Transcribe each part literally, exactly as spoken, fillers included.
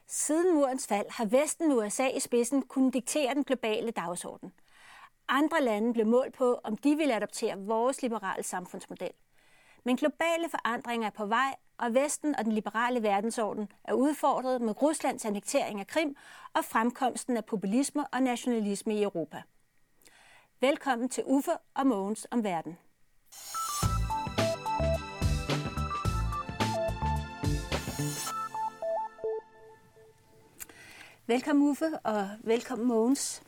Siden murens fald har Vesten med U S A i spidsen kunnet diktere den globale dagsorden. Andre lande blev målt på, om de ville adoptere vores liberale samfundsmodel. Men globale forandringer er på vej, og Vesten og den liberale verdensorden er udfordret med Ruslands annektering af Krim og fremkomsten af populisme og nationalisme i Europa. Velkommen til Uffe og Mogens om verden. Velkommen Uffe, og velkommen Mogens.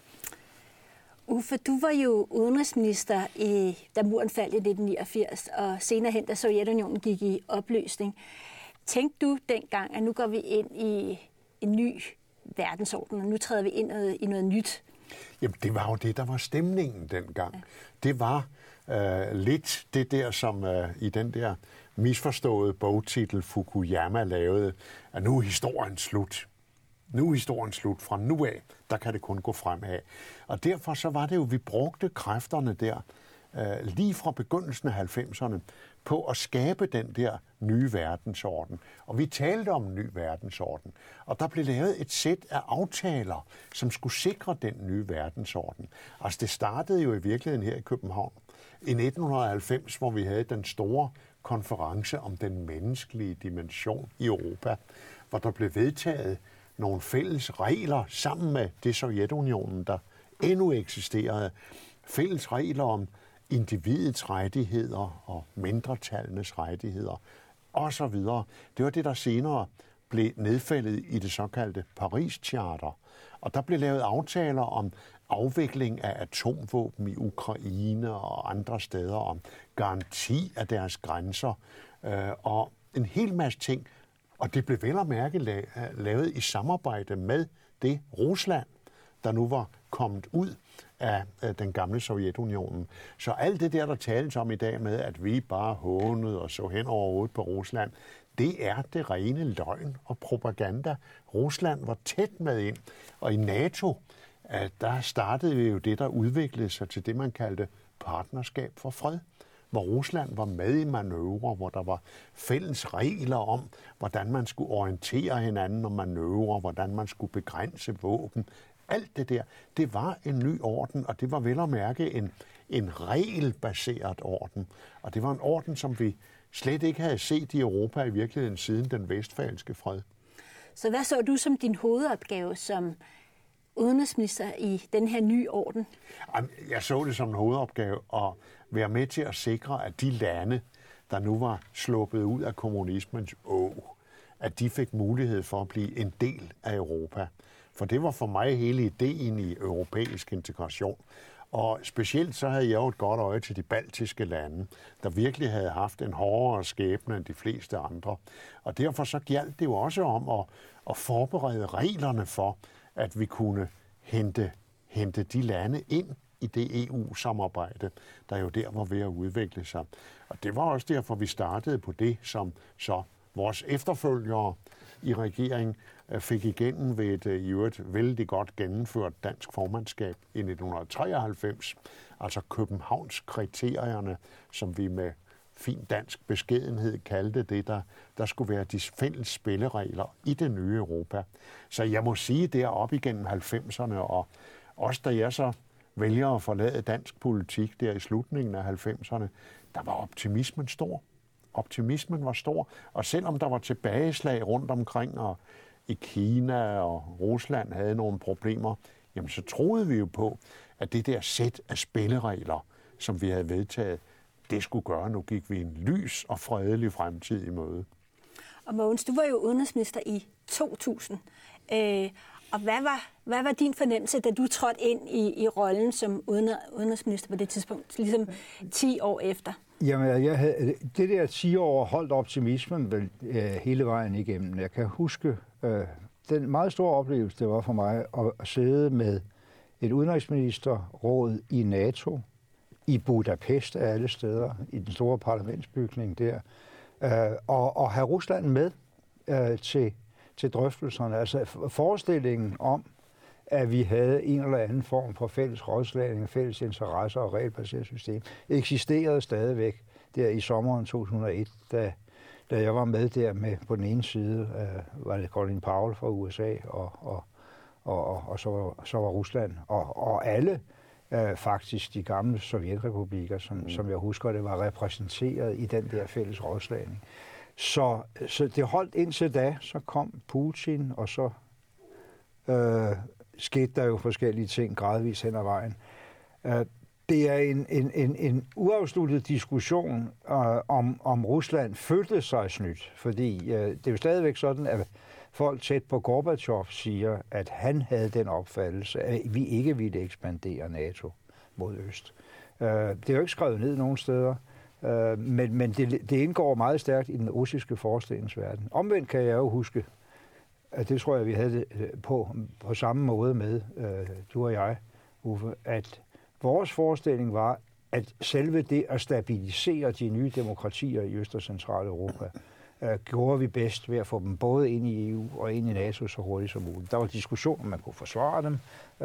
Uffe, du var jo udenrigsminister, i, da muren faldt i nitten niogfirs, og senere hen, da Sovjetunionen gik i opløsning. Tænkte du dengang, at nu går vi ind i en ny verdensorden, og nu træder vi ind i noget nyt? Jamen, det var jo det, der var stemningen dengang. Ja. Det var øh, lidt det der, som øh, i den der misforståede bogtitel Fukuyama lavede, at nu er historien slut. Nu er historien slut. Fra nu af, der kan det kun gå fremad. Og derfor så var det jo, vi brugte kræfterne der, øh, lige fra begyndelsen af halvfemserne, på at skabe den der nye verdensorden. Og vi talte om en ny verdensorden. Og der blev lavet et sæt af aftaler, som skulle sikre den nye verdensorden. Altså det startede jo i virkeligheden her i København i nitten halvfems, hvor vi havde den store konference om den menneskelige dimension i Europa, hvor der blev vedtaget nogle fælles regler sammen med det Sovjetunionen, der endnu eksisterede. Fælles regler om individets rettigheder og mindretallenes rettigheder osv. Det var det, der senere blev nedfældet i det såkaldte Paris-charter. Og der blev lavet aftaler om afvikling af atomvåben i Ukraine og andre steder, om garanti af deres grænser øh, og en hel masse ting. Og det blev vel at mærke lavet i samarbejde med det Rusland, der nu var kommet ud af den gamle Sovjetunionen. Så alt det der, der tales om i dag med, at vi bare hånede og så hen over hovedet på Rusland, det er det rene løgn og propaganda. Rusland var tæt med ind, og i NATO, der startede vi jo det, der udviklede sig til det, man kaldte partnerskab for fred, hvor Rusland var med i manøvrer, hvor der var fælles regler om, hvordan man skulle orientere hinanden om manøvrer, hvordan man skulle begrænse våben. Alt det der, det var en ny orden, og det var vel at mærke en, en regelbaseret orden. Og det var en orden, som vi slet ikke havde set i Europa i virkeligheden siden den vestfalske fred. Så hvad så du som din hovedopgave som udenrigsminister i den her nye orden? Jeg så det som en hovedopgave at være med til at sikre, at de lande, der nu var sluppet ud af kommunismens åg, at de fik mulighed for at blive en del af Europa. For det var for mig hele ideen i europæisk integration. Og specielt så havde jeg jo et godt øje til de baltiske lande, der virkelig havde haft en hårdere skæbne end de fleste andre. Og derfor så gjaldt det jo også om at, at forberede reglerne for, at vi kunne hente, hente de lande ind i det E U-samarbejde, der jo der var ved at udvikle sig. Og det var også derfor, vi startede på det, som så vores efterfølgere i regeringen fik igennem ved et i øvrigt vældig godt gennemført dansk formandskab i nitten treoghalvfems, altså Københavns-kriterierne, som vi med fin dansk beskedenhed kaldte det, der, der skulle være de fælles spilleregler i det nye Europa. Så jeg må sige, deroppe igennem halvfemserne, og også da jeg så vælger at forlade dansk politik der i slutningen af halvfemserne, der var optimismen stor. Optimismen var stor, og selvom der var tilbageslag rundt omkring, og i Kina og Rusland havde nogle problemer, jamen så troede vi jo på, at det der sæt af spilleregler, som vi havde vedtaget, det skulle gøre, nu gik vi en lys og fredelig fremtid i møde. Og Mogens, du var jo udenrigsminister i to tusind. Øh, og hvad var, hvad var din fornemmelse, da du trådte ind i, i rollen som udenrigsminister på det tidspunkt, ligesom ti år efter? Jamen, jeg havde, det der ti år holdt optimismen vel, øh, hele vejen igennem. Jeg kan huske, øh, den meget store oplevelse, det var for mig at, at sidde med et udenrigsministerråd i NATO, i Budapest af alle steder, i den store parlamentsbygning der, øh, og, og have Rusland med øh, til, til drøftelserne. Altså forestillingen om, at vi havde en eller anden form for fælles rådslagning, fælles interesser og regelbaseret system, eksisterede stadigvæk der i sommeren to tusind og et, da da jeg var med der med på den ene side, øh, var det Colin Powell fra U S A, og, og, og, og, og så, var, så var Rusland, og, og alle øh, faktisk de gamle sovjetrepublikker, som, mm. som jeg husker det, var repræsenteret i den der fælles rådslagning. Så, så det holdt indtil da, så kom Putin, og så øh, skete der jo forskellige ting gradvist hen ad vejen. Øh, det er en, en, en, en uafsluttet diskussion øh, om, om Rusland følte sig snydt, fordi øh, det er jo stadigvæk sådan, at folk tæt på Gorbachev siger, at han havde den opfattelse, at vi ikke ville ekspandere NATO mod øst. Øh, det er jo ikke skrevet ned nogen steder. Uh, men men det, det indgår meget stærkt i den russiske forestillingsverden. Omvendt kan jeg jo huske, at det tror jeg, vi havde det på, på samme måde med, uh, du og jeg, Uffe, at vores forestilling var, at selve det at stabilisere de nye demokratier i Øst- og Centraleuropa, uh, gjorde vi bedst ved at få dem både ind i E U og ind i NATO så hurtigt som muligt. Der var diskussion, om man kunne forsvare dem,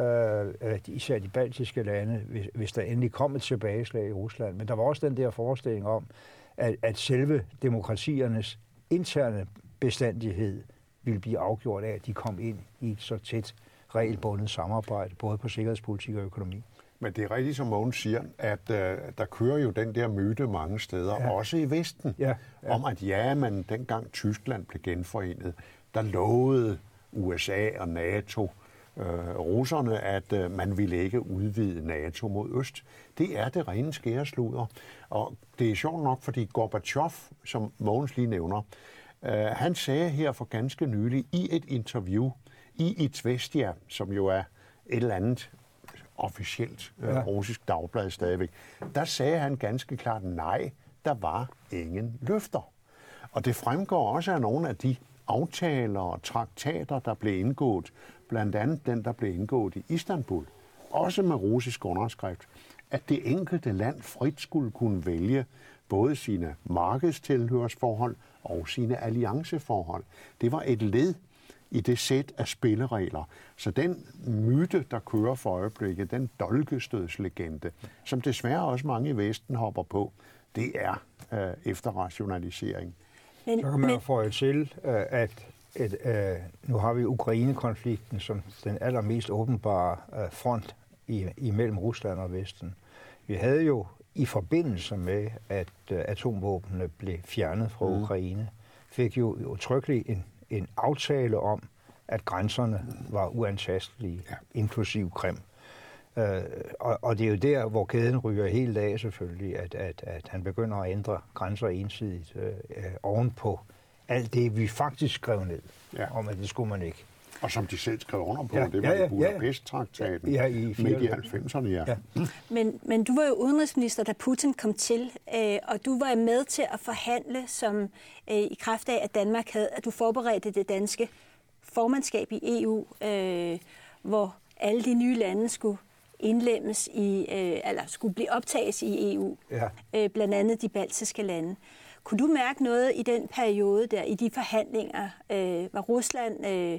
uh, især de baltiske lande, hvis, hvis der endelig kom et tilbageslag i Rusland. Men der var også den der forestilling om, at, at selve demokratiernes interne bestandighed ville blive afgjort af, at de kom ind i et så tæt regelbundet samarbejde, både på sikkerhedspolitik og økonomi. Men det er rigtigt, som Mogens siger, at øh, der kører jo den der myte mange steder, ja. Også i Vesten, ja, ja. Om at ja, men dengang Tyskland blev genforenet, der lovede U S A og NATO, øh, russerne, at øh, man ville ikke udvide NATO mod øst. Det er det rene skæresludder. Og det er sjovt nok, fordi Gorbachev, som Mogens lige nævner, øh, han sagde her for ganske nylig i et interview i Izvestia, som jo er et eller andet officielt øh, ja. russisk dagblad stadigvæk, der sagde han ganske klart, nej, der var ingen løfter. Og det fremgår også af nogle af de aftaler og traktater, der blev indgået, blandt andet den, der blev indgået i Istanbul, også med russisk underskrift, at det enkelte land frit skulle kunne vælge både sine markedstilhørsforhold og sine allianceforhold. Det var et led i det sæt af spilleregler. Så den myte, der kører for øjeblikket, den dolkestødslegende, som desværre også mange i Vesten hopper på, det er øh, efterrationalisering. Men, så kan man jo få til, at et, øh, nu har vi Ukraine-konflikten som den allermest åbenbare øh, front i, imellem Rusland og Vesten. Vi havde jo i forbindelse med, at øh, atomvåbnene blev fjernet fra mm. Ukraine, fik jo udtrykkeligt en en aftale om, at grænserne var uantastelige, ja. Inklusiv Krim. Øh, og, og det er jo der, hvor kæden ryger helt af selvfølgelig, at, at, at han begynder at ændre grænser ensidigt øh, ovenpå alt det, vi faktisk skrev ned, ja. Om at det skulle man ikke. Og som de selv skrev under på, ja, det var ja, ja, i Budapest-traktaten ja, i midt i halvfemserne, ja. ja. Men, men du var jo udenrigsminister, da Putin kom til, øh, og du var med til at forhandle, som øh, i kraft af, at Danmark havde, at du forberedte det danske formandskab i E U, øh, hvor alle de nye lande skulle indlemmes i, øh, eller skulle blive optages i E U, ja. øh, blandt andet de baltiske lande. Kunne du mærke noget i den periode der, i de forhandlinger? Øh, var Rusland øh,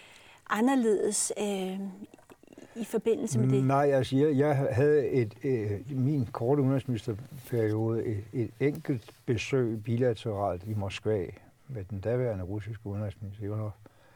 anderledes øh, i forbindelse med det? Nej, altså jeg, jeg havde et, øh, min korte udenrigsministerperiode et, et enkelt besøg bilateralt i Moskva med den daværende russiske udenrigsminister Ionov.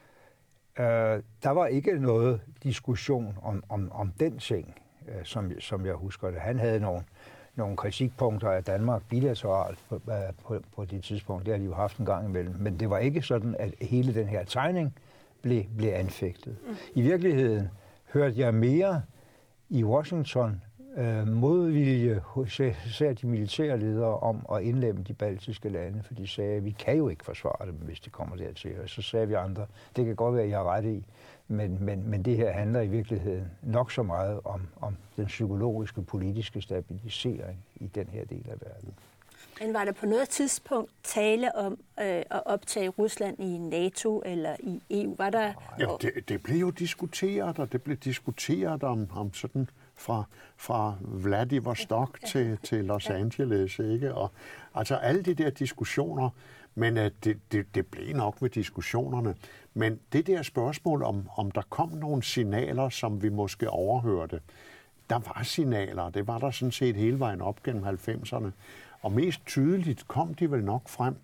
Uh, der var ikke noget diskussion om, om, om den ting, uh, som, som jeg husker det. Han havde nogle, nogle kritikpunkter af Danmark bilateralt på, uh, på, på det tidspunkt. Det har de jo haft en gang imellem. Men det var ikke sådan, at hele den her tegning blev, blev anfægtet. Mm. I virkeligheden hørte jeg mere i Washington uh, modvilje hos især de militære ledere om at indlemme de baltiske lande, for de sagde, at vi kan jo ikke forsvare dem, hvis det kommer dertil. Og så sagde vi andre, det kan godt være, at jeg har ret i, men, men, men det her handler i virkeligheden nok så meget om, om den psykologiske, politiske stabilisering i den her del af verden. Men var der på noget tidspunkt tale om øh, at optage Rusland i NATO eller i E U? Var der... Ja, det, det blev jo diskuteret, og det blev diskuteret om, om sådan fra, fra Vladivostok ja, til, til Los Angeles, ikke? Og altså alle de der diskussioner, men uh, det, det, det blev nok med diskussionerne. Men det der spørgsmål om, om der kom nogle signaler, som vi måske overhørte, der var signaler, det var der sådan set hele vejen op gennem halvfemserne. Og mest tydeligt kom de vel nok frem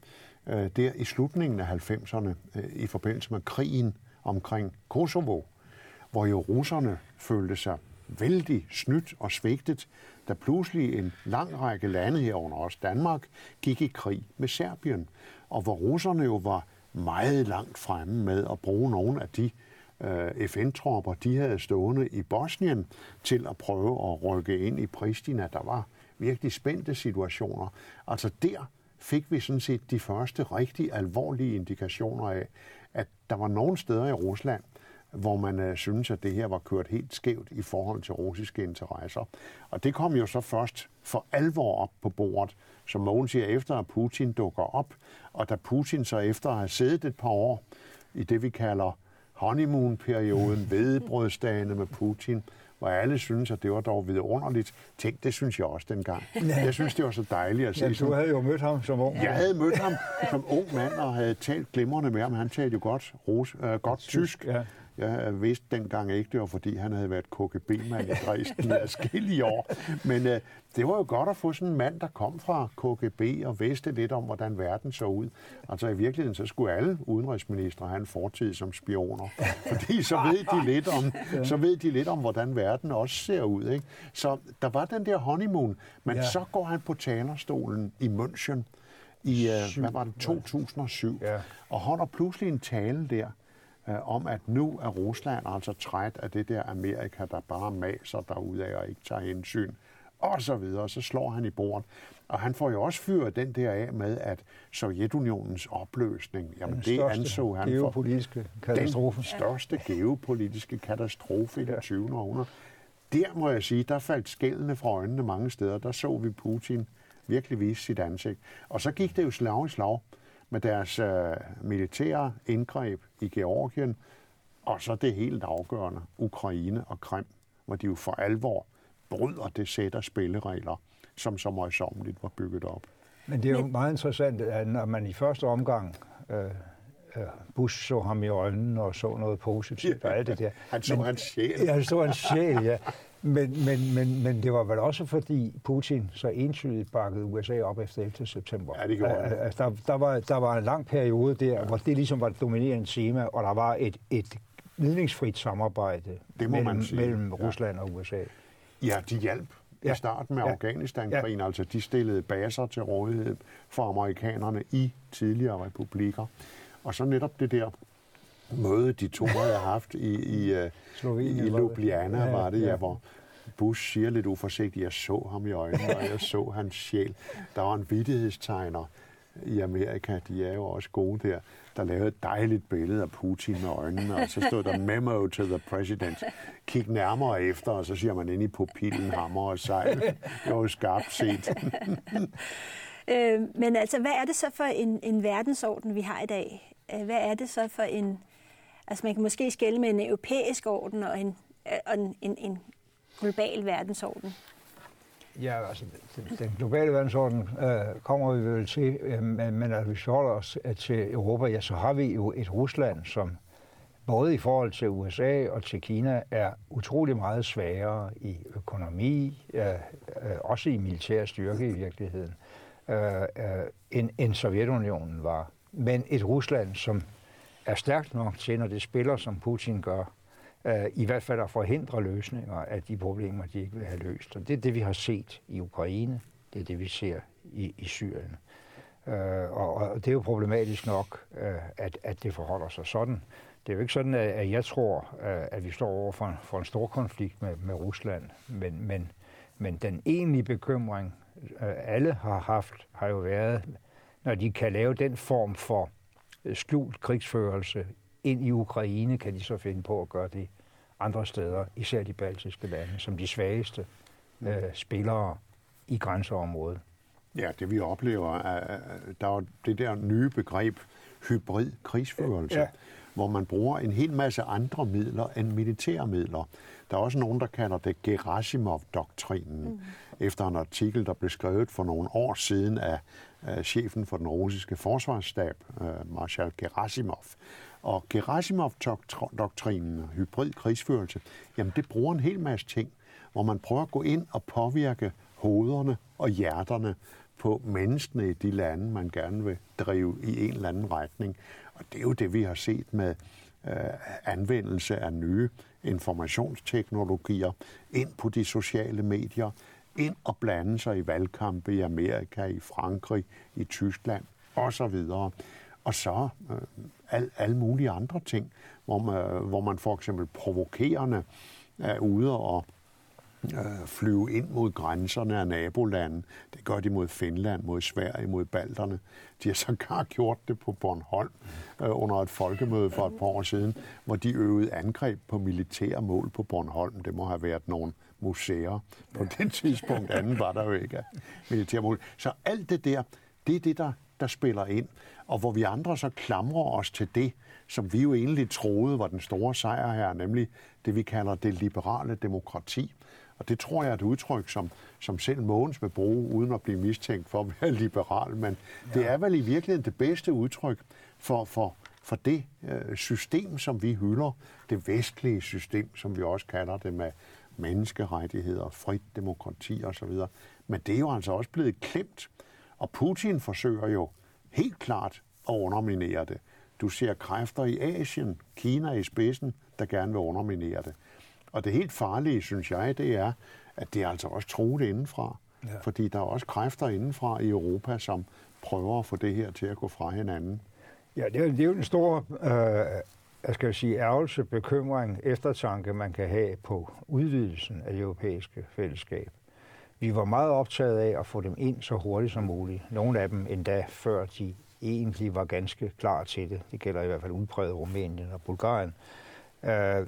øh, der i slutningen af halvfemserne øh, i forbindelse med krigen omkring Kosovo, hvor jo russerne følte sig vældig snydt og svigtet, da pludselig en lang række lande herunder også Danmark gik i krig med Serbien, og hvor russerne jo var meget langt fremme med at bruge nogle af de øh, F N-tropper, de havde stående i Bosnien, til at prøve at rykke ind i Pristina. Der var virkelig spændte situationer. Altså der fik vi sådan set de første rigtig alvorlige indikationer af, at der var nogle steder i Rusland, hvor man øh, synes, at det her var kørt helt skævt i forhold til russiske interesser. Og det kom jo så først for alvor op på bordet, som Mogens siger, efter at Putin dukker op. Og da Putin så efter at have siddet et par år i det, vi kalder honeymoon-perioden, hvedebrødsdagene med Putin, hvor alle synes, at det var dog vidunderligt. Tænk, det synes jeg også dengang. Jeg synes, det var så dejligt at se. Ja, du havde jo mødt ham som ung. Jeg havde mødt ham som ung mand og havde talt glimrende med ham. Han talte jo godt, ros, øh, godt tysk. Ja. Jeg vidste dengang ikke, det var fordi, han havde været K G B-mand i Dresden i adskillige år. Men øh, det var jo godt at få sådan en mand, der kom fra K G B og vidste lidt om, hvordan verden så ud. Altså i virkeligheden, så skulle alle udenrigsministre have en fortid som spioner. Fordi så ved de lidt om, så ved de lidt om hvordan verden også ser ud. Ikke? Så der var den der honeymoon, men ja. Så går han på talerstolen i München i øh, hvad var det, to tusind og syv, ja. Og holder pludselig en tale der, om, at nu er Rusland altså træt af det der Amerika, der bare maser derudad og ikke tager hensyn, og så videre. Så slår han i bordet. Og han får jo også fyret den der af med, at Sovjetunionens opløsning, jamen det anså han for katastrofe. Den største geopolitiske katastrofe i det tyvende århundrede. Der må jeg sige, der faldt skældene fra øjnene mange steder. Der så vi Putin virkelig vise sit ansigt. Og så gik det jo slag i slag med deres øh, militære indgreb i Georgien, og så det helt afgørende, Ukraine og Krim, hvor de jo for alvor bryder det sæt af spilleregler, som så møjsommeligt var bygget op. Men det er jo meget interessant, at når man i første omgang, øh, øh, Bush så ham i øjnene og så noget positivt og alt det der. Han så men, hans sjæl. Ja, han så hans sjæl, ja. Men, men, men, men det var vel også fordi Putin så entydigt bakkede U S A op efter ellevte september. Ja, det gjorde han. Altså, der, der, var, der var en lang periode der, ja. Hvor det ligesom var et dominerende tema, og der var et, et gnidningsfrit samarbejde mellem, mellem Rusland ja. Og U S A. Ja, de hjalp ja. I starten med ja. Afghanistan-krigen. Ja. Altså, de stillede baser til rådighed for amerikanerne i tidligere republikker. Og så netop det der møde, de to havde haft i, i, i, i Ljubljana, ja, var det, ja, ja, hvor Bush siger lidt uforsigtigt, jeg så ham i øjnene, og jeg så hans sjæl. Der var en vittighedstegner i Amerika, de er jo også gode der, der lavede et dejligt billede af Putin med øjnene, og så stod der memo to the president. Kig nærmere efter, og så siger man ind i pupillen, hammer og sejl. Det var jo skarpt set. øh, men altså, hvad er det så for en, en verdensorden, vi har i dag? Hvad er det så for en... Altså, man kan måske skelne med en europæisk orden og en, og en, en, en global verdensorden. Ja, altså, den globale verdensorden øh, kommer vi vel til, øh, men, men at hvis vi holder os til Europa, ja, så har vi jo et Rusland, som både i forhold til U S A og til Kina er utrolig meget svagere i økonomi, øh, øh, også i militær styrke i virkeligheden, øh, øh, end, end Sovjetunionen var. Men et Rusland, som er stærkt nok til, når det spiller, som Putin gør, øh, i hvert fald at forhindre løsninger af de problemer, de ikke vil have løst. Og det er det, vi har set i Ukraine. Det er det, vi ser i, i Syrien. Øh, og, og det er jo problematisk nok, øh, at, at det forholder sig sådan. Det er jo ikke sådan, at, at jeg tror, øh, at vi står over for en, for en stor konflikt med, med Rusland. Men, men, men den egentlige bekymring, øh, alle har haft, har jo været, når de kan lave den form for skjult krigsførelse ind i Ukraine, kan de så finde på at gøre det andre steder, især de baltiske lande, som de svageste øh, spillere i grænseområdet. Ja, det vi oplever, er, der er det der nye begreb hybrid krigsførelse, ja. Hvor man bruger en hel masse andre midler end militære midler. Der er også nogen, der kalder det Gerasimov-doktrinen, mm. efter en artikel, der blev skrevet for nogle år siden af, af chefen for den russiske forsvarsstab, uh, Marshal Gerasimov. Og Gerasimov-doktrinen, hybrid krigsførelse, jamen det bruger en hel masse ting, hvor man prøver at gå ind og påvirke hovederne og hjerterne på menneskene i de lande, man gerne vil drive i en eller anden retning. Og det er jo det, vi har set med øh, anvendelse af nye informationsteknologier ind på de sociale medier, ind og blande sig i valgkampe i Amerika, i Frankrig, i Tyskland osv. Og så øh, al, alle mulige andre ting, hvor man, hvor man for eksempel provokerende er ude og øh, flyve ind mod grænserne af nabolanden. Det gør de mod Finland, mod Sverige, mod balterne. De har sågar gjort det på Bornholm øh, under et folkemøde for et par år siden, hvor de øvede angreb på militære mål på Bornholm. Det må have været nogle museer på det tidspunkt. Anden var der jo ikke af militære mål. Så alt det der, det er det, der, der spiller ind. Og hvor vi andre så klamrer os til det, som vi jo egentlig troede var den store sejr her, nemlig det, vi kalder det liberale demokrati. Og det tror jeg er et udtryk, som, som selv Mogens vil bruge, uden at blive mistænkt for at være liberal. Men ja. Det er vel i virkeligheden det bedste udtryk for, for, for det øh, system, som vi hylder. Det vestlige system, som vi også kalder det, med menneskerettigheder, frit demokrati osv. Men det er jo altså også blevet klemt. Og Putin forsøger jo helt klart at underminere det. Du ser kræfter i Asien, Kina i spidsen, der gerne vil underminere det. Og det helt farlige, synes jeg, det er, at det er altså også truet indenfra. Ja. Fordi der er også kræfter indenfra i Europa, som prøver at få det her til at gå fra hinanden. Ja, det er, det er jo en stor øh, jeg skal sige, ærgelse, bekymring, eftertanke, man kan have på udvidelsen af det europæiske fællesskab. Vi var meget optaget af at få dem ind så hurtigt som muligt. Nogle af dem endda før de egentlig var ganske klar til det. Det gælder i hvert fald udpræget Rumænien og Bulgarien. Øh,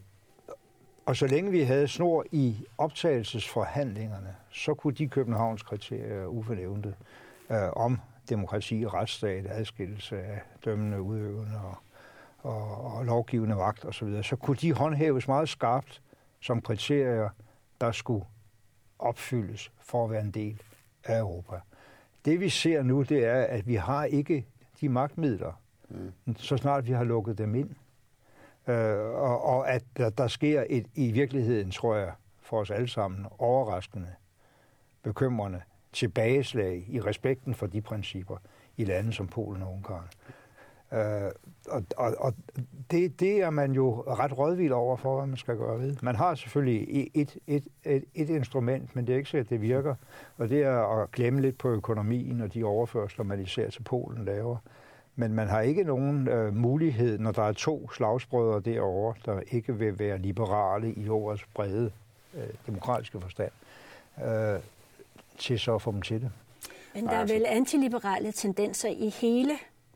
og så længe vi havde snor i optagelsesforhandlingerne, så kunne de Københavns kriterier ufornævnte øh, om demokrati, retsstat, adskillelse af dømmende, udøvende og, og, og lovgivende magt osv., så kunne de håndhæves meget skarpt som kriterier, der skulle opfyldes for at være en del af Europa. Det vi ser nu, det er, at vi har ikke de magtmidler, mm. så snart vi har lukket dem ind. Øh, og, og at der, der sker et, i virkeligheden, tror jeg, for os alle sammen, overraskende, bekymrende tilbageslag i respekten for de principper i lande som Polen og Ungarn. Øh, og og, og det, det er man jo ret rådvild over for, hvad man skal gøre ved. Man har selvfølgelig et, et, et, et instrument, men det er ikke så, at det virker. Og det er at klemme lidt på økonomien og de overførsler, man især til Polen laver. Men man har ikke nogen øh, mulighed, når der er to slagsbrødre derovre, der ikke vil være liberale i ordets brede øh, demokratiske forstand, øh, til så at få dem til det. Men der er vel antiliberale tendenser i hele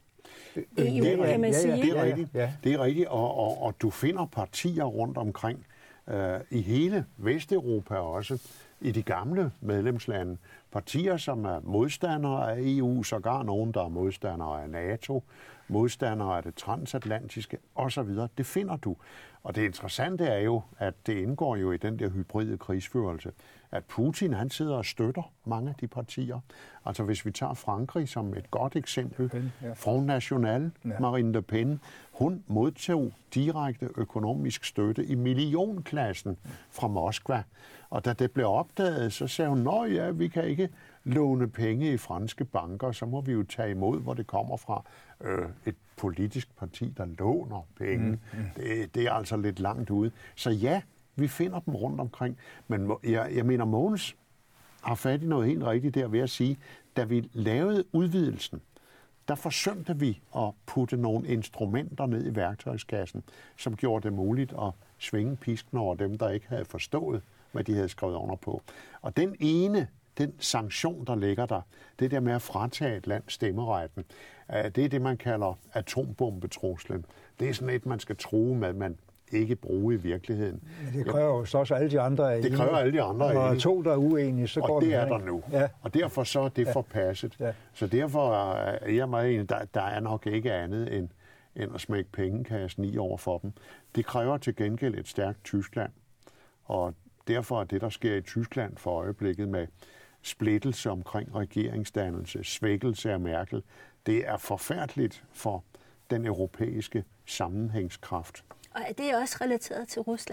E U, kan man sige. Ja, det er rigtigt. Ja, ja. Det er rigtigt, og, og, og du finder partier rundt omkring øh, i hele Vesteuropa også, i de gamle medlemslande. Partier, som er modstandere af E U, sågar nogen, der er modstandere af NATO, modstandere af det transatlantiske osv. Det finder du. Og det interessante er jo, at det indgår jo i den der hybride krigsførelse, at Putin, han sidder og støtter mange af de partier. Altså hvis vi tager Frankrig som et godt eksempel, ja. Front National, ja. Marine Le Pen, hun modtog direkte økonomisk støtte i millionklassen fra Moskva. Og da det blev opdaget, så sagde hun, nå ja, vi kan ikke låne penge i franske banker, så må vi jo tage imod, hvor det kommer fra. Øh, et politisk parti, der låner penge. Mm, mm. Det, det er altså lidt langt ude. Så ja, vi finder dem rundt omkring. Men jeg, jeg mener, Mogens har fat i noget helt rigtigt der ved at sige, da vi lavede udvidelsen, der forsømte vi at putte nogle instrumenter ned i værktøjskassen, som gjorde det muligt at svinge pisken over dem, der ikke havde forstået, hvad de havde skrevet under på. Og den ene, den sanktion, der ligger der, det der med at fratage et land stemmeretten, det er det, man kalder atombombetruslen. Det er sådan et, man skal true med, man ikke bruge i virkeligheden. Men det kræver jo også alle de andre. Det kræver alle de andre. Når der er to, der er uenige, så og går det det er der nu. Ja. Og derfor så er det ja. forpasset. Ja. Så derfor er jeg meget enig, der, der er nok ikke andet end, end at smække pengekassen i over for dem. Det kræver til gengæld et stærkt Tyskland. Og derfor er det, der sker i Tyskland for øjeblikket med splittelse omkring regeringsdannelse, svækkelse af Merkel, det er forfærdeligt for den europæiske sammenhængskraft. Og er det også relateret til Rusland?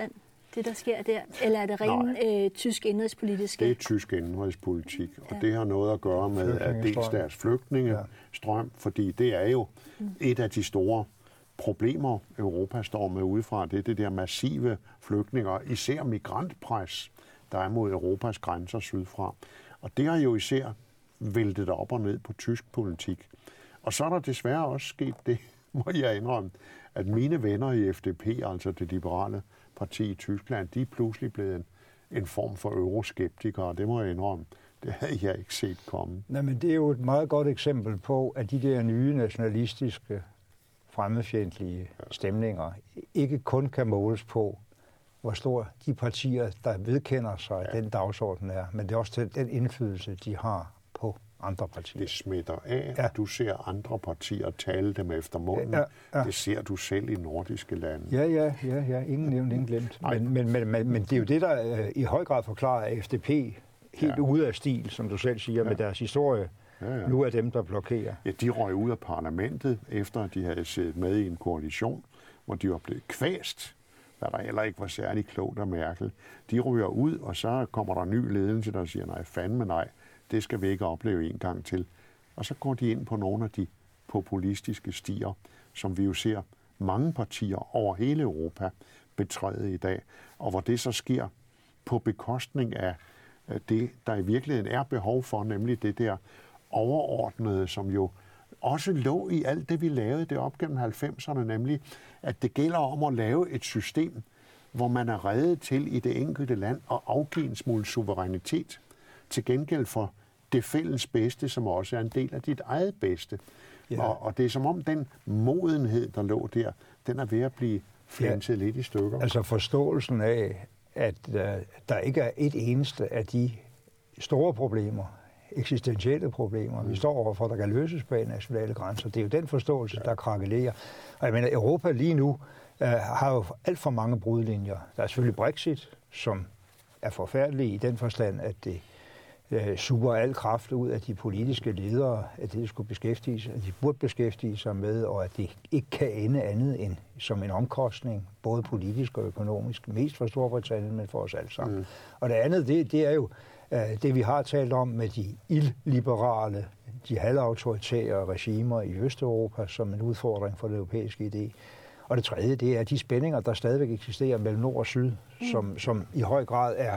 det der sker der? Eller er det ren øh, tysk indrigspolitisk? Det er tysk indrigspolitik, og ja. det har noget at gøre med at dels deres flygtningestrøm, ja. fordi det er jo mm. et af de store problemer, Europa står med udefra. Det er det der massive flygtninger, især migrantpres, der er mod Europas grænser sydfra. Og det har jo især væltet op og ned på tysk politik. Og så er der desværre også sket det, må jeg indrømme, at mine venner i F D P, altså det liberale parti i Tyskland, de er pludselig blevet en, en form for euroskeptikere. Det må jeg indrømme. Det havde jeg ikke set komme. Nej, men det er jo et meget godt eksempel på, at de der nye nationalistiske, fremmedfjendtlige stemninger ikke kun kan måles på, hvor stor de partier, der vedkender sig ja. den dagsorden er, men det er også den indflydelse, de har på andre partier. Det smitter af, ja. Du ser andre partier tale dem efter munden. Ja, ja. Det ser du selv i nordiske lande. Ja, ja, ja, ja. Ingen nævnt, ingen glemt. Men, men, men, men, men det er jo det, der øh, i høj grad forklarer F D P helt ja. ude af stil, som du selv siger, ja. med deres historie. Ja, ja. Nu er dem, der blokerer. Ja, de røg ud af parlamentet, efter at de havde siddet med i en koalition, hvor de var blevet kvæst, hvad der heller ikke var særlig klogt af Merkel. De ryger ud, og så kommer der en ny ledelse, der siger, nej, fandme nej, det skal vi ikke opleve en gang til. Og så går de ind på nogle af de populistiske stier, som vi jo ser mange partier over hele Europa betræde i dag, og hvor det så sker på bekostning af det, der i virkeligheden er behov for, nemlig det der overordnede, som jo også lå i alt det, vi lavede det op gennem halvfemserne, nemlig at det gælder om at lave et system, hvor man er reddet til i det enkelte land at afgive en smule suverænitet til gengæld for det fælles bedste, som også er en del af dit eget bedste. Ja. Og, og det er som om den modenhed, der lå der, den er ved at blive flænset ja. lidt i stykker. Altså forståelsen af, at uh, der ikke er et eneste af de store problemer, eksistentielle problemer, mm. vi står overfor, der kan løses bag nationale grænser. Det er jo den forståelse, ja. der krakelerer. Og jeg mener, Europa lige nu uh, har jo alt for mange brudlinjer. Der er selvfølgelig Brexit, som er forfærdelig i den forstand, at det uh, suger al kraft ud af de politiske ledere, at det skulle beskæftige sig, at de burde beskæftige sig med, og at det ikke kan ende andet end som en omkostning, både politisk og økonomisk, mest for Storbritannien, men for os alle sammen. Mm. Og det andet, det, det er jo det, vi har talt om med de illiberale, de halvautoritære regimer i Østeuropa som en udfordring for den europæiske idé. Og det tredje, det er de spændinger, der stadigvæk eksisterer mellem nord og syd, mm. som, som i høj grad er,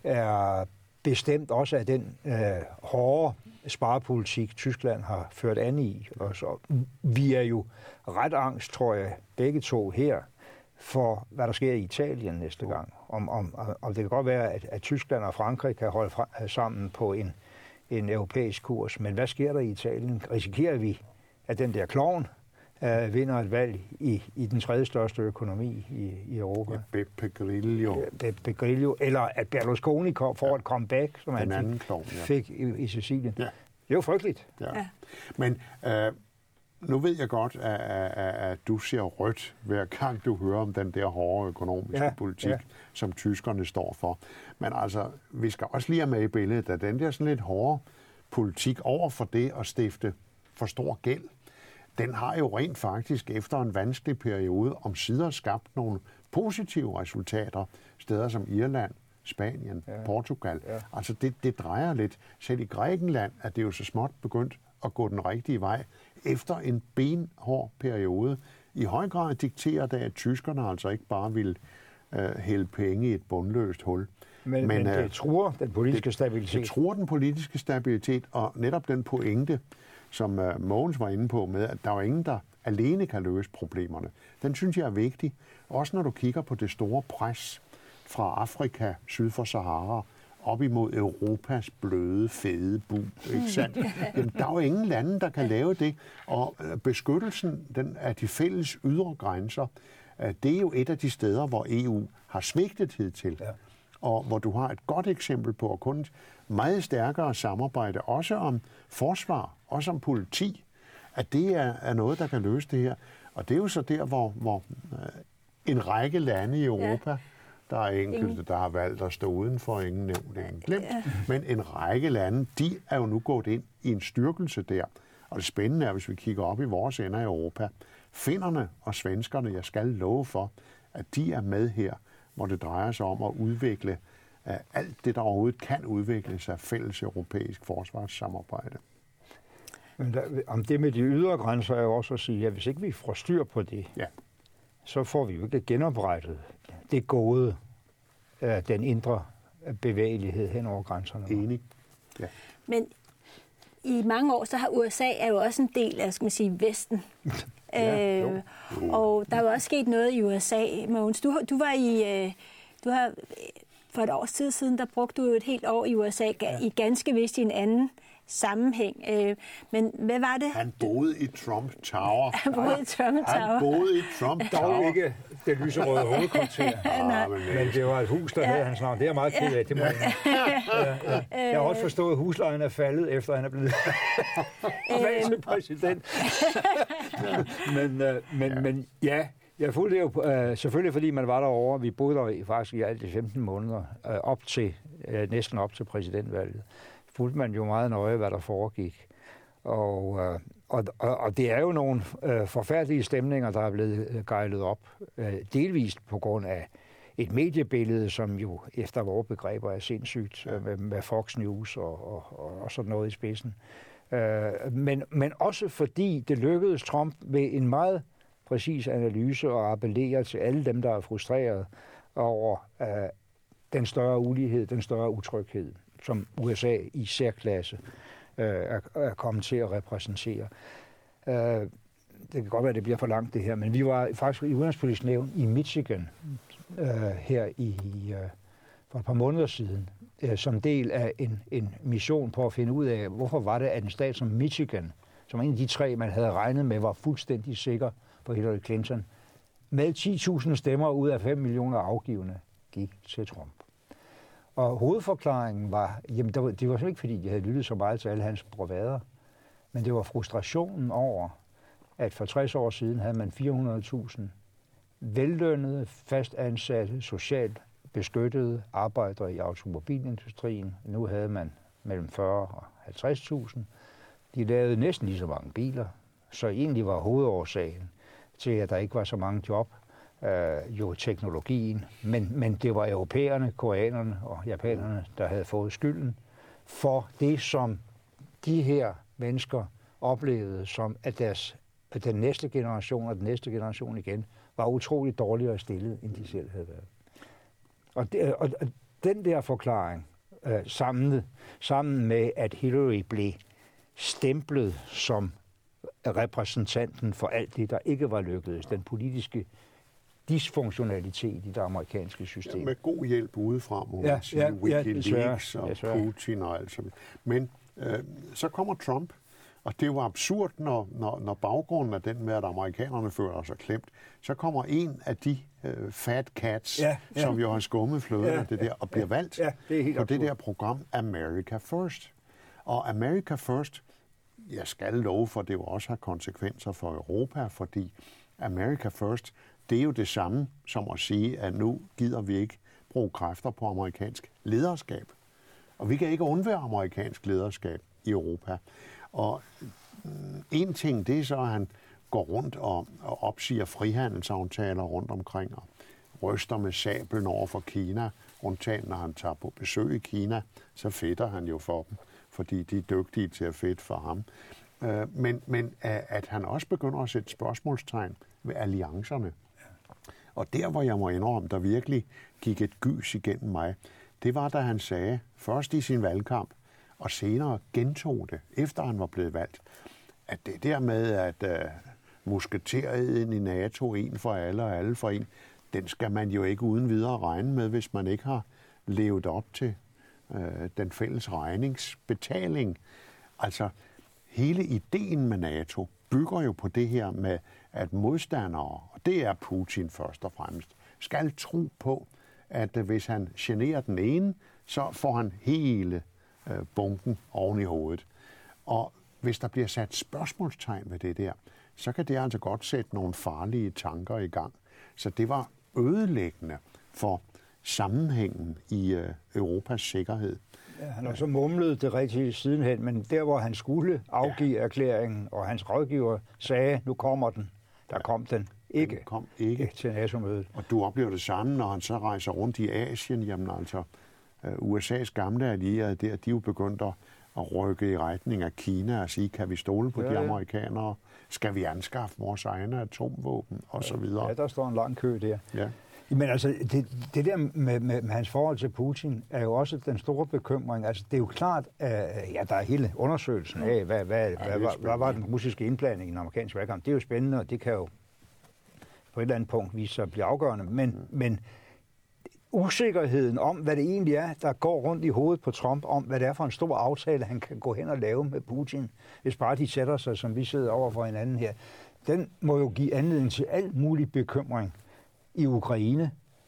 er bestemt også af den øh, hårde sparepolitik, Tyskland har ført an i. Og så, vi er jo ret angst, tror jeg, begge to her, for hvad der sker i Italien næste gang. Om, om, om det kan godt være, at, at Tyskland og Frankrig kan holde fra, sammen på en, en europæisk kurs, men hvad sker der i Italien? Risikerer vi, at den der klovn uh, vinder et valg i, i den tredje største økonomi i, i Europa? Ja, Beppe Grillo. Ja, Beppe Grillo. Eller at Berlusconi kom, får ja. et comeback, som den han fik, klovn, ja. fik i, i Sicilien. Ja. Det er jo frygteligt. Ja. Ja. Men uh, nu ved jeg godt, at, at, at du ser rødt, hver gang du hører om den der hårde økonomiske ja, politik, ja. som tyskerne står for. Men altså, vi skal også lige have med i billedet, at den der sådan lidt hårde politik over for det at stifte for stor gæld, den har jo rent faktisk efter en vanskelig periode omsider skabt nogle positive resultater, steder som Irland, Spanien, ja. Portugal. Ja. Altså det, det drejer lidt. Selv i Grækenland er det jo så småt begyndt at gå den rigtige vej, efter en benhård periode. I høj grad dikterer det, at tyskerne altså ikke bare vil øh, hælde penge i et bundløst hul. Men, men, men det øh, truer den politiske det, stabilitet. Det truer den politiske stabilitet, og netop den pointe, som øh, Mogens var inde på med, at der er ingen, der alene kan løse problemerne. Den synes jeg er vigtig. Også når du kigger på det store pres fra Afrika syd for Sahara, op imod Europas bløde, fede bu, ikke sandt? Jamen, der er jo ingen lande, der kan lave det, og beskyttelsen den, af de fælles ydre grænser, det er jo et af de steder, hvor E U har svigtet hidtil, ja. og hvor du har et godt eksempel på at kun meget stærkere samarbejde, også om forsvar, også om politi, at det er, er noget, der kan løse det her. Og det er jo så der, hvor, hvor en række lande i Europa, ja. Der er enkelte, der har valgt at stå udenfor, ingen nævnt, ingen glemt. Ja. Men en række lande, de er jo nu gået ind i en styrkelse der. Og det spændende er, hvis vi kigger op i vores ender i Europa, finnerne og svenskerne, jeg skal love for, at de er med her, hvor det drejer sig om at udvikle uh, alt det, der overhovedet kan udvikles af fælles europæisk forsvarssamarbejde. Men der, om det med de ydre grænser er jo også at sige, at hvis ikke vi får styr på det, ja. så får vi jo ikke genoprettet det gode, uh, den indre bevægelighed hen over grænserne. Enig. Ja. Men i mange år, så har U S A er jo også en del af, skal man sige, Vesten. Ja, øh, og der er jo også sket noget i U S A. Mogens, du, du var i, øh, du har for et års tid siden, der brugte du jo et helt år i U S A, ja. i ganske vist i en anden sammenhæng. Øh, men hvad var det? Han boede i Trump Tower. Han boede i Trump Tower. Han boede i Trump Tower. Dog ikke det lyserøde hovedkvarter. ja, men, men det var et hus, der ja. havde hans navn. Det er meget ked af. Det må jeg. Ja, ja. Jeg har også forstået, at huslejen er faldet, efter han er blevet valgt til præsident. men, men, ja. men ja, jeg fulgte det jo uh, selvfølgelig, fordi man var derovre. Vi boede der faktisk i alt i femten måneder, uh, op til, uh, næsten op til præsidentvalget. Fulgte man jo meget nøje, hvad der foregik. Og, uh, og, og, og det er jo nogle uh, forfærdelige stemninger, der er blevet gejlet op. Uh, delvist på grund af et mediebillede, som jo efter vores begreber er sindssygt, uh, med, med Fox News og, og, og, og sådan noget i spidsen. Uh, men, men også fordi det lykkedes Trump ved en meget præcis analyse og appellere til alle dem, der er frustreret over uh, den større ulighed, den større utryghed, som U S A i særklasse uh, er, er kommet til at repræsentere. Uh, det kan godt være, at det bliver for langt det her, men vi var faktisk i Udenrigspolitisk Nævn i Michigan uh, her i uh, for et par måneder siden, uh, som del af en, en mission på at finde ud af, hvorfor var det, at en stat som Michigan, som en af de tre, man havde regnet med, var fuldstændig sikker på Hillary Clinton, med ti tusind stemmer ud af fem millioner afgivende, gik til Trump. Og hovedforklaringen var, jamen det var, det var så ikke fordi, de havde lyttet så meget til alle hans bravader, men det var frustrationen over, at for tres år siden havde man fire hundrede tusind vellønnede, fastansatte, socialt beskyttede arbejdere i automobilindustrien. Nu havde man mellem fyrre og halvtreds tusind. De lavede næsten lige så mange biler, så egentlig var hovedårsagen til, at der ikke var så mange job, øh, jo teknologien, men, men det var europæerne, koreanerne og japanerne, der havde fået skylden for det, som de her mennesker oplevede, som at, deres, at den næste generation og den næste generation igen var utroligt dårligere stillet, end de selv havde været. Og, det, og, og den der forklaring, øh, sammen, sammen med, at Hillary blev stemplet som repræsentanten for alt det, der ikke var lykkedes, den politiske dysfunktionalitet i det amerikanske system. Ja, med god hjælp udefra, må ja, man sige, ja, Wikileaks ja, og desværre. Putin og alt sådan. Men øh, så kommer Trump, og det er jo absurd, når, når, når baggrunden af den med, at amerikanerne føler sig klemt, så kommer en af de øh, fat cats, ja, ja. som jo har skummet fløden ja, af det der, og bliver ja, valgt ja, det er helt på absurd. det der program America First. Og America First, jeg skal love for, det vil også have konsekvenser for Europa, fordi America First, det er jo det samme som at sige, at nu gider vi ikke bruge kræfter på amerikansk lederskab. Og vi kan ikke undvære amerikansk lederskab i Europa. Og en ting, det er så, at han går rundt og, og opsiger frihandelsaftaler rundt omkring og ryster med sablen over for Kina. Undtagen, når han tager på besøg i Kina, så fedter han jo for dem, fordi de er dygtige til at fedte for ham. Men, men at han også begynder at sætte spørgsmålstegn ved alliancerne. Og der, hvor jeg må indrømme, der virkelig gik et gys igennem mig, det var, da han sagde, først i sin valgkamp, og senere gentog det, efter han var blevet valgt, at det der med, at uh, musketereden i NATO, en for alle og alle for en, den skal man jo ikke uden videre regne med, hvis man ikke har levet op til uh, den fælles regningsbetaling. Altså, hele ideen med NATO bygger jo på det her med, at modstandere, og det er Putin først og fremmest, skal tro på, at hvis han generer den ene, så får han hele øh, bunken oven i hovedet. Og hvis der bliver sat spørgsmålstegn ved det der, så kan det altså godt sætte nogle farlige tanker i gang. Så det var ødelæggende for sammenhængen i øh, Europas sikkerhed. Ja, han har så mumlet det rigtigt sidenhen, men der, hvor han skulle afgive ja. erklæringen, og hans rådgiver sagde, nu kommer den, der kom den ikke, den kom ikke. ikke til NATO-mødet. Og du oplever det samme, når han så rejser rundt i Asien. Jamen altså, U S A's gamle allierede der, de er jo begyndt at, at rykke i retning af Kina og sige, kan vi stole på ja, de amerikanere? Skal vi anskaffe vores egne atomvåben? Og så videre. Ja, der står en lang kø der. Ja. Men altså, det, det der med, med, med hans forhold til Putin er jo også den store bekymring. Altså, det er jo klart, at ja, der er hele undersøgelsen af, hvad, hvad, ja, hvad, hvad, hvad var den russiske indblanding i den amerikanske valgkamp. Det er jo spændende, og det kan jo på et eller andet punkt vise sig at blive afgørende. Men, mm. men usikkerheden om, hvad det egentlig er, der går rundt i hovedet på Trump, om hvad det er for en stor aftale, han kan gå hen og lave med Putin, hvis bare de sætter sig, som vi sidder over for hinanden her, den må jo give anledning til alt mulig bekymring. I Ukraine,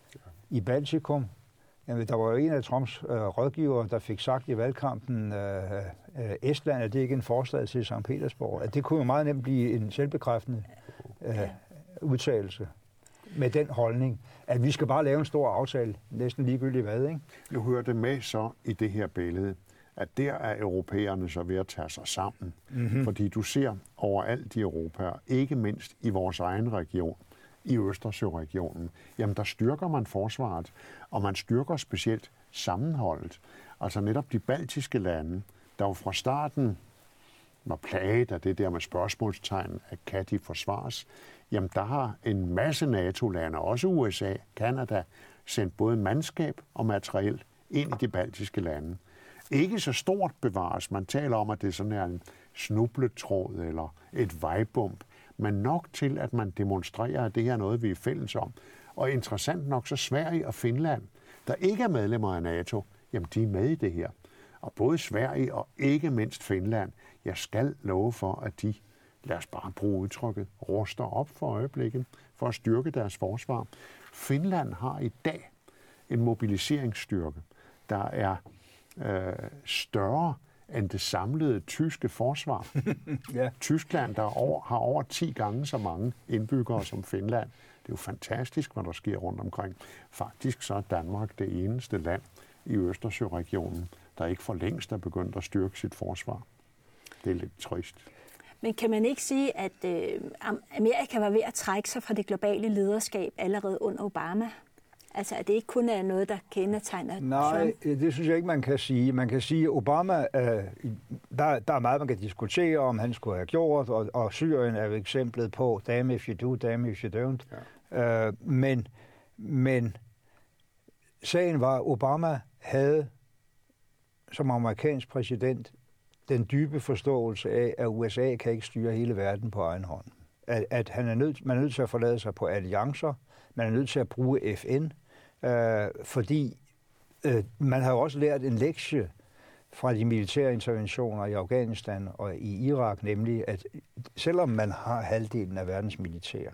i Baltikum. Jamen, der var jo en af Trumps øh, rådgivere, der fik sagt i valgkampen, øh, øh, Estland, at det ikke er en forslag til Sankt Petersborg. At det kunne jo meget nemt blive en selvbekræftende øh, udtalelse med den holdning, at vi skal bare lave en stor aftale, næsten ligegyldigt hvad, ikke? Nu hører det med så i det her billede, at der er europæerne så ved at tage sig sammen. Mm-hmm. Fordi du ser overalt i Europa, ikke mindst i vores egen region, i Østersøregionen, jamen der styrker man forsvaret, og man styrker specielt sammenholdet. Altså netop de baltiske lande, der jo fra starten var plaget af det der med spørgsmålstegn, at kan de forsvares, jamen der har en masse NATO-lande, også U S A, Canada, sendt både mandskab og materiel ind i de baltiske lande. Ikke så stort bevares. Man taler om, at det sådan er en snubletråd eller et vejbump, men nok til, at man demonstrerer, at det her er noget, vi er fælles om. Og interessant nok, så Sverige og Finland, der ikke er medlemmer af NATO, jamen de er med i det her. Og både Sverige og ikke mindst Finland, jeg skal love for, at de, lad os bare bruge udtrykket, ruster op for øjeblikket, for at styrke deres forsvar. Finland har i dag en mobiliseringsstyrke, der er øh, større end det samlede tyske forsvar. Ja. Tyskland, der over, har over ti gange så mange indbyggere som Finland. Det er jo fantastisk, hvad der sker rundt omkring. Faktisk så er Danmark det eneste land i Østersøregionen, der ikke for længst er begyndt at styrke sit forsvar. Det er lidt trist. Men kan man ikke sige, at øh, Amerika var ved at trække sig fra det globale lederskab allerede under Obama? Altså, at det ikke kun er noget, der kendetegner Nej, Trump? Det synes jeg ikke, man kan sige. Man kan sige, at Obama, øh, der, der er meget, man kan diskutere, om han skulle have gjort, og, og Syrien er jo eksemplet på, damn if you do, damn if you don't. Ja. Øh, men, men sagen var, at Obama havde som amerikansk præsident den dybe forståelse af, at U S A kan ikke styre hele verden på egen hånd. At, at han er nødt, man er nødt til at forlade sig på alliancer, man er nødt til at bruge F N, øh, fordi øh, man har jo også lært en lektie fra de militære interventioner i Afghanistan og i Irak, nemlig at selvom man har halvdelen af verdens militær,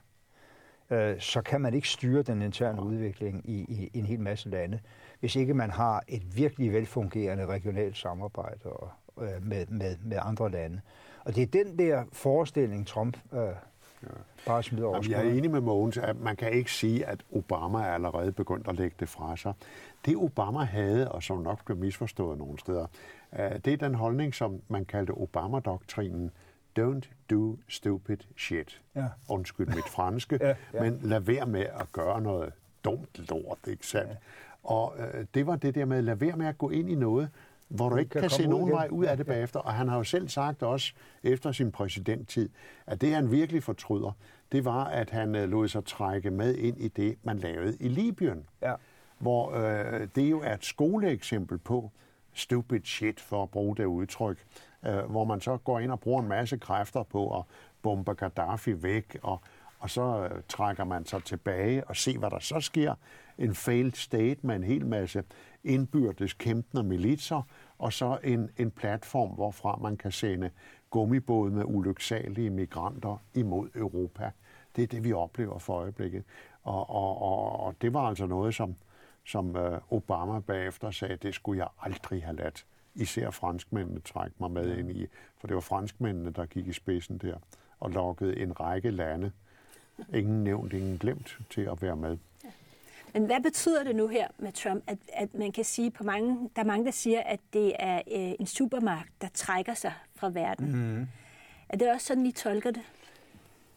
øh, så kan man ikke styre den interne udvikling i, i, i en hel masse lande, hvis ikke man har et virkelig velfungerende regionalt samarbejde og, øh, med, med, med andre lande. Og det er den der forestilling, Trump øh, ja. bare smider over. Jeg er enig med Mogens, at man kan ikke sige, at Obama er allerede begyndt at lægge det fra sig. Det Obama havde, og som nok blev misforstået nogle steder, det er den holdning, som man kaldte Obama-doktrinen. Don't do stupid shit. Ja. Undskyld mit franske, ja, ja. Men lad være med at gøre noget dumt lort, ikke sandt? Ja. Og øh, det var det der med, lad være med at gå ind i noget, hvor du ikke kan, kan se nogen vej ud af det bagefter. Og han har jo selv sagt også, efter sin præsidenttid, at det han virkelig fortryder, det var, at han øh, lod sig trække med ind i det, man lavede i Libyen. Ja. Hvor øh, det jo er et skoleeksempel på stupid shit, for at bruge det udtryk, øh, hvor man så går ind og bruger en masse kræfter på at bombe Gaddafi væk, og, og så øh, trækker man sig tilbage og se, hvad der så sker. En failed state med en hel masse indbyrdes kæmpende militser, og så en, en platform, hvorfra man kan sende gummibåde med ulyksalige migranter imod Europa. Det er det, vi oplever for øjeblikket. Og, og, og, og det var altså noget, som, som Obama bagefter sagde, det skulle jeg aldrig have ladt. Især franskmændene trække mig med ind i. For det var franskmændene, der gik i spidsen der og lokkede en række lande, ingen nævnt, ingen glemt, til at være med. Men hvad betyder det nu her med Trump, at, at man kan sige på mange, der er mange, der siger, at det er øh, en supermagt, der trækker sig fra verden. Mm. Er det også sådan, I tolker det?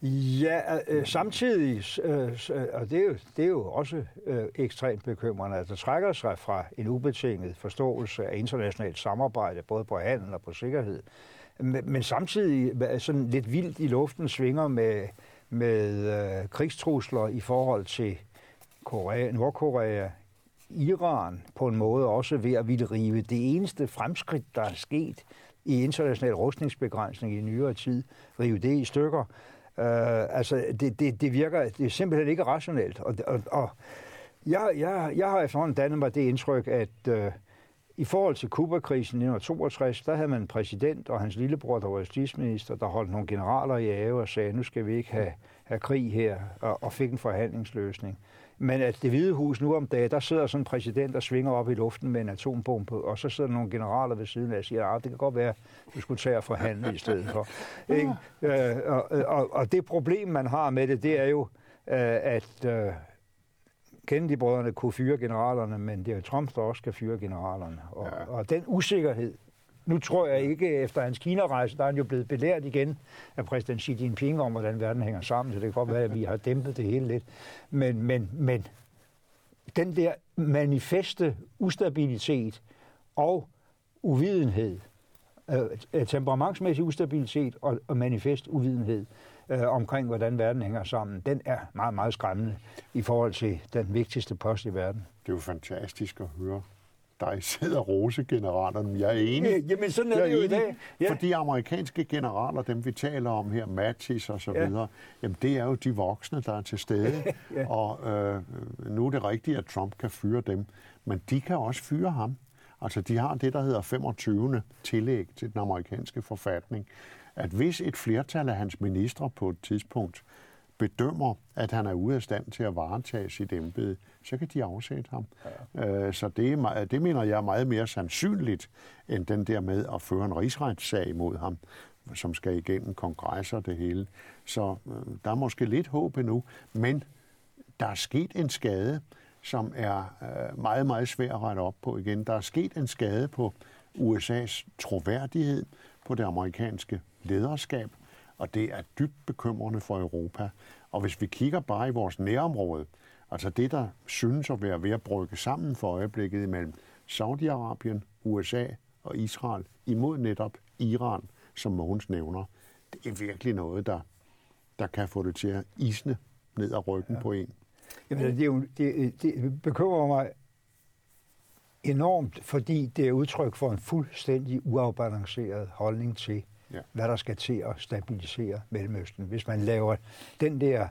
Ja, øh, samtidig, øh, og det er, jo, det er jo også øh, ekstremt bekymrende, at der trækker sig fra en ubetinget forståelse af internationalt samarbejde, både på handel og på sikkerhed. Men, men samtidig sådan lidt vildt i luften svinger med, med øh, krigstrusler i forhold til Korea, Nordkorea, Iran på en måde også ved at ville rive det eneste fremskridt, der er sket i international rustningsbegrænsning i nyere tid, rive det i stykker. Uh, altså, det, det, det virker, det er simpelthen ikke rationelt. Og, og, og jeg, jeg, jeg har efterhånden dannet mig det indtryk, at uh, i forhold til Kuba-krisen i nitten toogtres, der havde man en præsident og hans lillebror, der var justitsminister, der holdt nogle generaler i ave og sagde, nu skal vi ikke have, have krig her, og, og fik en forhandlingsløsning. Men at Det Hvide Hus nu om dagen, der sidder sådan en præsident, der svinger op i luften med en atombombe, og så sidder nogle generaler ved siden af og siger, at det kan godt være, at du skulle tage og forhandle i stedet for. Ikke? Øh, og, og, og det problem, man har med det, det er jo, øh, at øh, Kennedy-brødrene kunne fyre generalerne, men det er jo Trump, der også skal fyre generalerne. Og, ja. og den usikkerhed, nu tror jeg ikke, efter hans Kina-rejse, der er han jo blevet belært igen af præsident Xi Jinping om, hvordan verden hænger sammen, så det kan godt være, at vi har dæmpet det hele lidt. Men, men, men den der manifeste ustabilitet og uvidenhed, øh, temperamentsmæssig ustabilitet og, og manifest uvidenhed øh, omkring, hvordan verden hænger sammen, den er meget, meget skræmmende i forhold til den vigtigste post i verden. Det er jo fantastisk at høre dig sidder rosegeneraterne. Jeg er enig. Jamen, sådan er det jo i dag. Ja. For de amerikanske generaler, dem vi taler om her, Mattis og så ja. videre, jamen det er jo de voksne, der er til stede. ja. Og øh, nu er det rigtigt, at Trump kan fyre dem, men de kan også fyre ham. Altså, de har det, der hedder femogtyvende tillæg til den amerikanske forfatning, at hvis et flertal af hans ministre på et tidspunkt bedømmer, at han er ude af stand til at varetage sit embede, så kan de afsætte ham. Ja. Så det, er meget, det mener jeg er meget mere sandsynligt, end den der med at føre en rigsretssag imod ham, som skal igennem kongres og det hele. Så der er måske lidt håb endnu, men der er sket en skade, som er meget, meget svær at rette op på igen. Der er sket en skade på U S A's troværdighed, på det amerikanske lederskab, og det er dybt bekymrende for Europa. Og hvis vi kigger bare i vores nærområde, altså det, der synes at være ved at brygge sammen for øjeblikket imellem Saudi-Arabien, U S A og Israel imod netop Iran, som Mogens nævner, det er virkelig noget, der, der kan få det til at isne ned ad ryggen ja. på en. Jamen, det, er jo, det, det bekymrer mig enormt, fordi det er udtryk for en fuldstændig uafbalanceret holdning til, ja. hvad der skal til at stabilisere Mellemøsten. Hvis man laver den der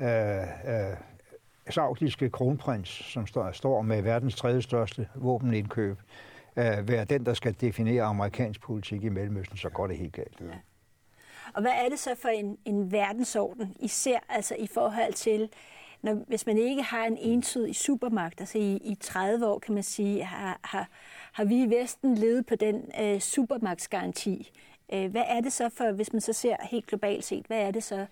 øh, øh, saudiske kronprins, som står, står med verdens tredje største våbenindkøb, øh, være den, der skal definere amerikansk politik i Mellemøsten, så går det helt galt. Ja. Og hvad er det så for en, en verdensorden, især altså i forhold til, når, hvis man ikke har en entydig supermagt, altså i, i tredive år, kan man sige, har, har, har vi i Vesten levet på den øh, supermagtsgaranti. Øh, hvad er det så for, hvis man så ser helt globalt set, hvad er det så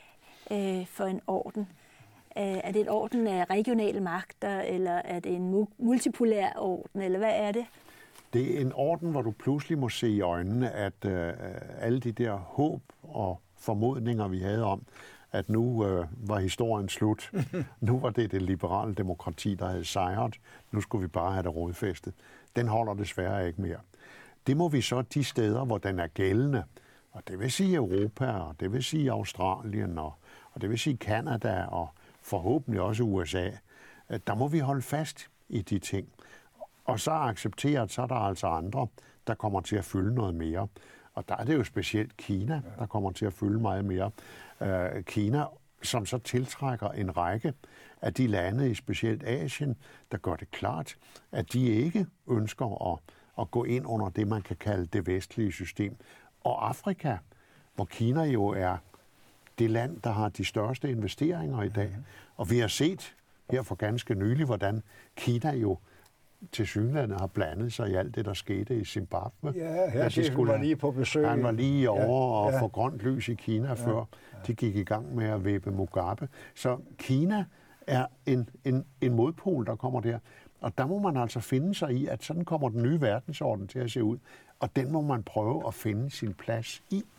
øh, for en orden? Øh, er det en orden af regionale magter, eller er det en multipolær orden, eller hvad er det? Det er en orden, hvor du pludselig må se i øjnene, at øh, alle de der håb og formodninger, vi havde om, at nu øh, var historien slut. Nu var det det liberale demokrati, der havde sejret. Nu skulle vi bare have det rodfæstet. Den holder desværre ikke mere. Det må vi så de steder, hvor den er gældende, og det vil sige Europa, og det vil sige Australien, og, og det vil sige Canada, og forhåbentlig også U S A. Der må vi holde fast i de ting. Og så acceptere, at så er der altså andre, der kommer til at fylde noget mere. Og der er det jo specielt Kina, der kommer til at fylde meget mere. Uh, Kina, som så tiltrækker en række af de lande i specielt Asien, der gør det klart, at de ikke ønsker at, at gå ind under det, man kan kalde det vestlige system. Og Afrika, hvor Kina jo er det land, der har de største investeringer i dag. Og vi har set her for ganske nylig, hvordan Kina jo til synlandet har blandet sig i alt det, der skete i Zimbabwe. Ja, her de skulle, var lige på besøg. Han var lige over ja, og ja. få grønt lys i Kina, ja, før ja. de gik i gang med at væbne Mugabe. Så Kina er en, en, en modpol, der kommer der. Og der må man altså finde sig i, at sådan kommer den nye verdensorden til at se ud. Og den må man prøve at finde sin plads i.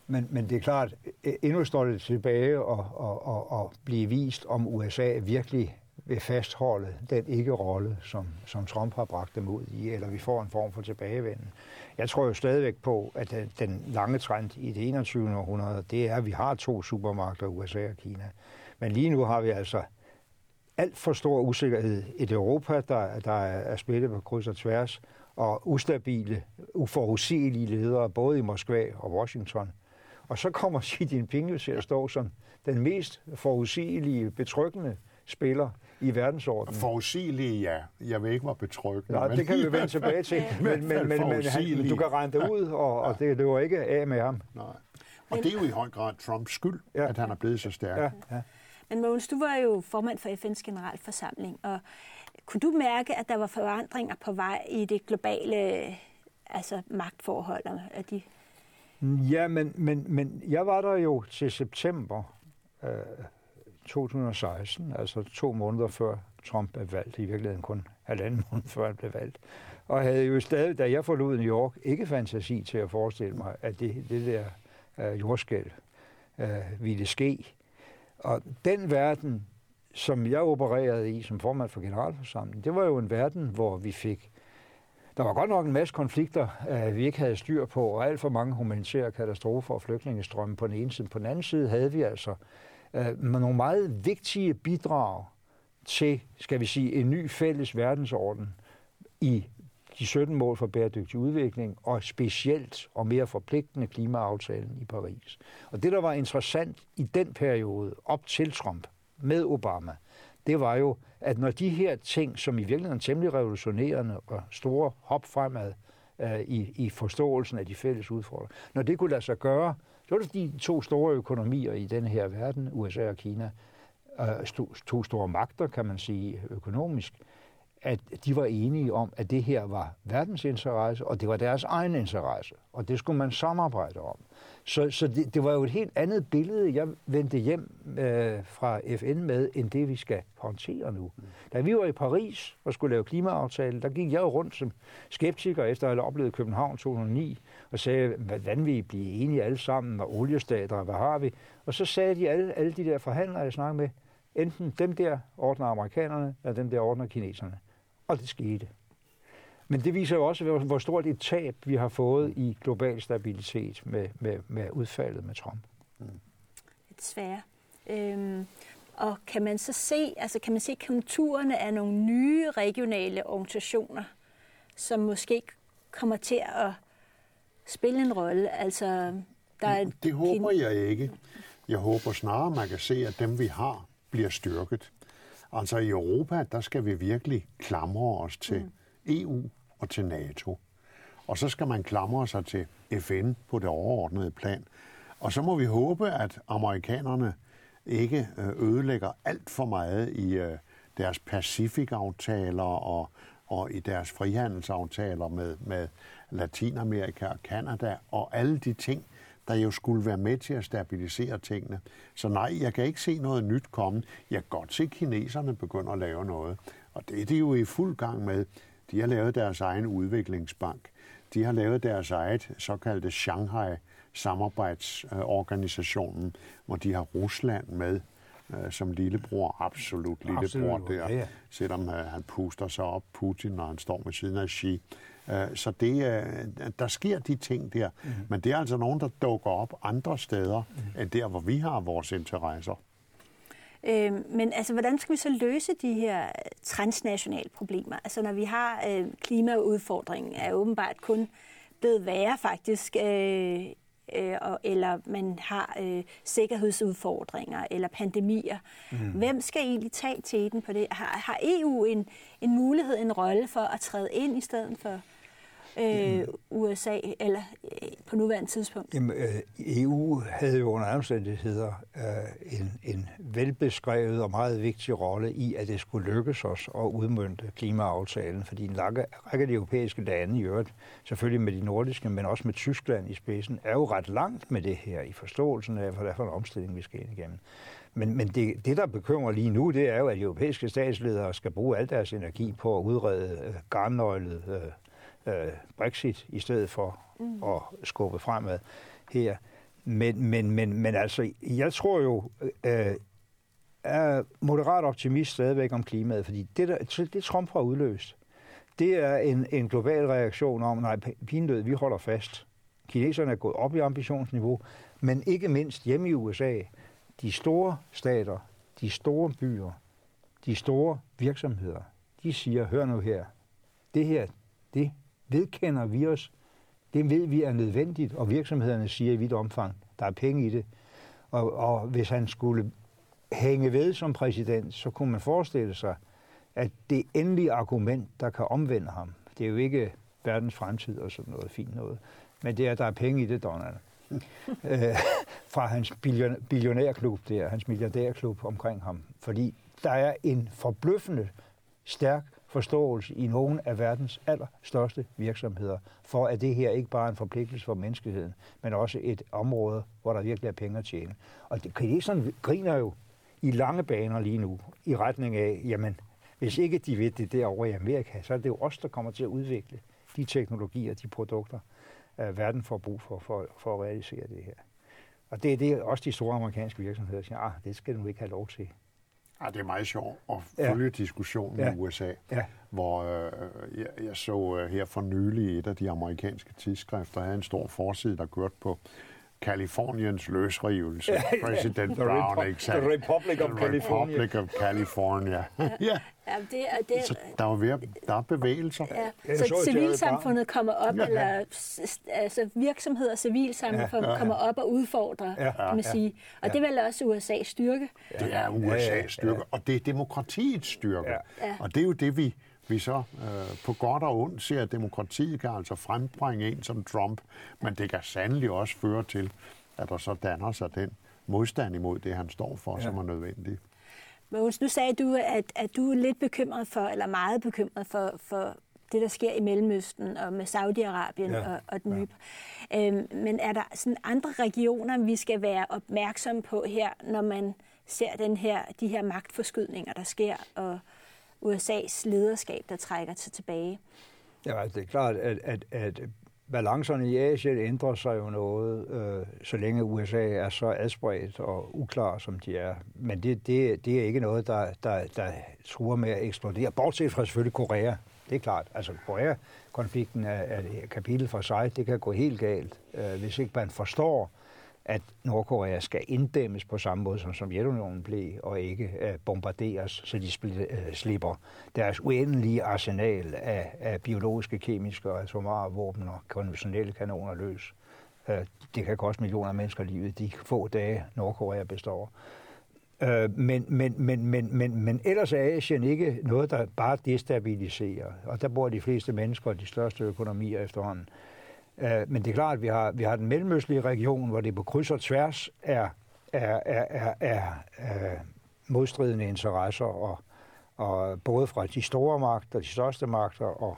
Men, men det er klart, endnu står det tilbage og, og, og, og blive vist, om U S A virkelig vil fastholde den ikke-rolle, som, som Trump har bragt dem ud i, eller vi får en form for tilbagevenden. Jeg tror jo stadigvæk på, at den, den lange trend i det enogtyvende århundrede, det er, at vi har to supermagter, U S A og Kina. Men lige nu har vi altså alt for stor usikkerhed i et Europa, der, der er spillet på kryds og tværs, og ustabile, uforudsigelige ledere, både i Moskva og Washington. Og så kommer Xi Jinping til at stå som den mest forudsigelige, betryggende spiller i verdensordenen. Forudsigelige, ja. Jeg ved ikke, hvor betryggende. Nej, det kan vi vende tilbage til. Men, men, men, men han, du kan regne det ud, og, og det løber ikke af med ham. Nej. Og det er jo i høj grad Trumps skyld, ja. At han er blevet så stærk. Ja, ja. Men Mogens, du var jo formand for F N's generalforsamling, og kunne du mærke, at der var forandringer på vej i det globale altså magtforhold? Af de... Ja, men, men, men jeg var der jo til september øh, to tusind og seksten, altså to måneder før Trump blev valgt, i virkeligheden kun halvanden måned før han blev valgt, og havde jo stadig, da jeg forlod New York, ikke fantasi til at forestille mig, at det, det der øh, jordskælv øh, ville ske. Og den verden, som jeg opererede i som formand for generalforsamlingen, det var jo en verden, hvor vi fik... Der var godt nok en masse konflikter, øh, vi ikke havde styr på, og alt for mange humanitære katastrofer og flygtningestrømme på den ene side. På den anden side havde vi altså øh, nogle meget vigtige bidrag til, skal vi sige, en ny fælles verdensorden i de sytten mål for bæredygtig udvikling, og specielt og mere forpligtende klimaaftalen i Paris. Og det, der var interessant i den periode op til Trump med Obama, det var jo, at når de her ting, som i virkeligheden er temmelig revolutionerende og store hop fremad øh, i, i forståelsen af de fælles udfordringer, når det kunne lade sig gøre, så var det de to store økonomier i den her verden, U S A og Kina, øh, to, to store magter, kan man sige, økonomisk, at de var enige om, at det her var verdens interesse, og det var deres egen interesse, og det skulle man samarbejde om. Så, så det, det var jo et helt andet billede, jeg vendte hjem øh, fra F N med, end det, vi skal håndtere nu. Da vi var i Paris og skulle lave klimaaftale, der gik jeg jo rundt som skeptiker, efter at have oplevet København to tusind og ni, og sagde, hvordan vi blive enige alle sammen, og oliestater, hvad har vi? Og så sagde de alle, alle de der forhandlere, jeg snakkede med, enten dem der ordner amerikanerne, eller dem der ordner kineserne. Og det skete. Men det viser jo også, hvor stort et tab vi har fået i global stabilitet med, med, med udfaldet med Trump. Mm. Desværre. Øhm, og kan man så se, altså kan man se konturerne af nogle nye regionale organisationer, som måske kommer til at spille en rolle? Altså, der er det håber jeg ikke. Jeg håber snarere, man kan se, at dem vi har bliver styrket. Altså i Europa, der skal vi virkelig klamre os til mm. E U og til NATO. Og så skal man klamre sig til F N på det overordnede plan. Og så må vi håbe, at amerikanerne ikke ødelægger alt for meget i deres Pacific-aftaler og, og i deres frihandelsaftaler med, med Latinamerika og Canada og alle de ting, der jo skulle være med til at stabilisere tingene. Så nej, jeg kan ikke se noget nyt komme. Jeg kan godt se, at kineserne begynder at lave noget. Og det er de jo i fuld gang med. De har lavet deres egen udviklingsbank. De har lavet deres eget såkaldte Shanghai-samarbejdsorganisationen, hvor de har Rusland med øh, som lillebror, absolut lillebror absolut, der, ja, ja. Selvom øh, han puster sig op, Putin, når han står ved siden af Xi. Øh, så det, øh, der sker de ting der, mm. men det er altså nogen, der dukker op andre steder, mm. end der, hvor vi har vores interesser. Øh, men altså, hvordan skal vi så løse de her transnationale problemer? Altså, når vi har øh, klimaudfordringen, er åbenbart kun blevet værre faktisk, øh, øh, eller man har øh, sikkerhedsudfordringer eller pandemier. Mm. Hvem skal egentlig tage teten på det? Har, har E U en, en mulighed, en rolle for at træde ind i stedet for øh, mm. U S A, eller øh, på nuværende tidspunkt? Jamen, øh, E U havde jo under omstændigheder øh, en, en velbeskrevet og meget vigtig rolle i, at det skulle lykkes os at udmønte klimaaftalen, fordi en række af de europæiske lande i øvrigt, selvfølgelig med de nordiske, men også med Tyskland i spidsen, er jo ret langt med det her i forståelsen af, hvad det er for en omstilling, vi skal ind igennem. Men, men det, det, der bekymrer lige nu, det er jo, at de europæiske statsledere skal bruge al deres energi på at udrede øh, garnnøglet øh, Brexit i stedet for mm. at skubbe fremad her. Men, men, men, men altså, jeg tror jo, øh, er moderat optimist stadigvæk om klimaet, fordi det, der, det Trump har udløst, det er en, en global reaktion om, nej, pinedød, vi holder fast. Kineserne er gået op i ambitionsniveau, men ikke mindst hjemme i U S A, de store stater, de store byer, de store virksomheder, de siger, hør nu her, det her, det vedkender vi os, det ved vi er nødvendigt, og virksomhederne siger i vidt omfang, der er penge i det. Og, og hvis han skulle hænge ved som præsident, så kunne man forestille sig, at det endelige argument, der kan omvende ham, det er jo ikke verdens fremtid og sådan noget fint noget, men det er, at der er penge i det, Donald. øh, fra hans billion, billionærklub der, hans milliardærklub omkring ham. Fordi der er en forbløffende stærk forståelse i nogle af verdens allerstørste virksomheder, for at det her ikke bare er en forpligtelse for menneskeheden, men også et område, hvor der virkelig er penge at tjene. Og kineserne griner jo i lange baner lige nu, i retning af, jamen, hvis ikke de ved det derovre i Amerika, så er det jo os, der kommer til at udvikle de teknologier, de produkter, uh, verden får brug for, for, for at realisere det her. Og det er det også de store amerikanske virksomheder, der siger, ah, det skal du ikke have lov til. Ja, det er meget sjovt at følge ja. diskussionen ja. i U S A, ja. hvor øh, jeg, jeg så øh, her for nylig et af de amerikanske tidsskrifter havde en stor forside, der kørte på Californiens løsrivelse. Ja, ja. Præsident the Brown, Repo- ikke sandt? The Republic of the California. Republic of California. ja. Ja, det er, det er, så der er, ved, der er bevægelser. Ja. Så, så civilsamfundet kommer op, ja. eller altså virksomheder og civilsamfund ja. ja. kommer op og udfordrer, ja. kan man sige. Og ja. det er vel også U S A's styrke. Det er U S A's styrke, og det er demokratiets styrke. Ja. Og det er jo det, vi... Vi så øh, på godt og ondt ser, at demokratiet kan altså frembringe en som Trump, men det kan sandelig også føre til, at der så danner sig den modstand imod det, han står for, ja. som er nødvendigt. Mogens, nu sagde du, at, at du er lidt bekymret for, eller meget bekymret for, for det, der sker i Mellemøsten og med Saudi-Arabien ja. og, og den nye. Ja. Øhm, men er der sådan andre regioner, vi skal være opmærksomme på her, når man ser den her, de her magtforskydninger, der sker, og U S A's lederskab, der trækker sig tilbage? Ja, det er klart, at, at, at balancerne i Asien ændrer sig jo noget, øh, så længe U S A er så adspredt og uklar, som de er. Men det, det, det er ikke noget, der, der, der truer med at eksplodere. Bortset fra selvfølgelig Korea. Det er klart. Altså Korea-konflikten er, er et kapitel for sig. Det kan gå helt galt, øh, hvis ikke man forstår, at Nordkorea skal inddæmmes på samme måde, som Sovjetunionen blev, og ikke uh, bombarderes, så de spil, uh, slipper deres uendelige arsenal af, af biologiske, kemiske og atomare våben og konventionelle kanoner løs. Uh, det kan koste millioner af mennesker livet, de få dage Nordkorea består. Uh, men, men, men, men, men, men ellers er Asien ikke noget, der bare destabiliserer, og der bor de fleste mennesker og de største økonomier efterhånden. Men det er klart, at vi har, vi har den mellemøstlige region, hvor det på kryds og tværs er, er, er, er, er, er modstridende interesser, og, og både fra de store magter, de største magter, og,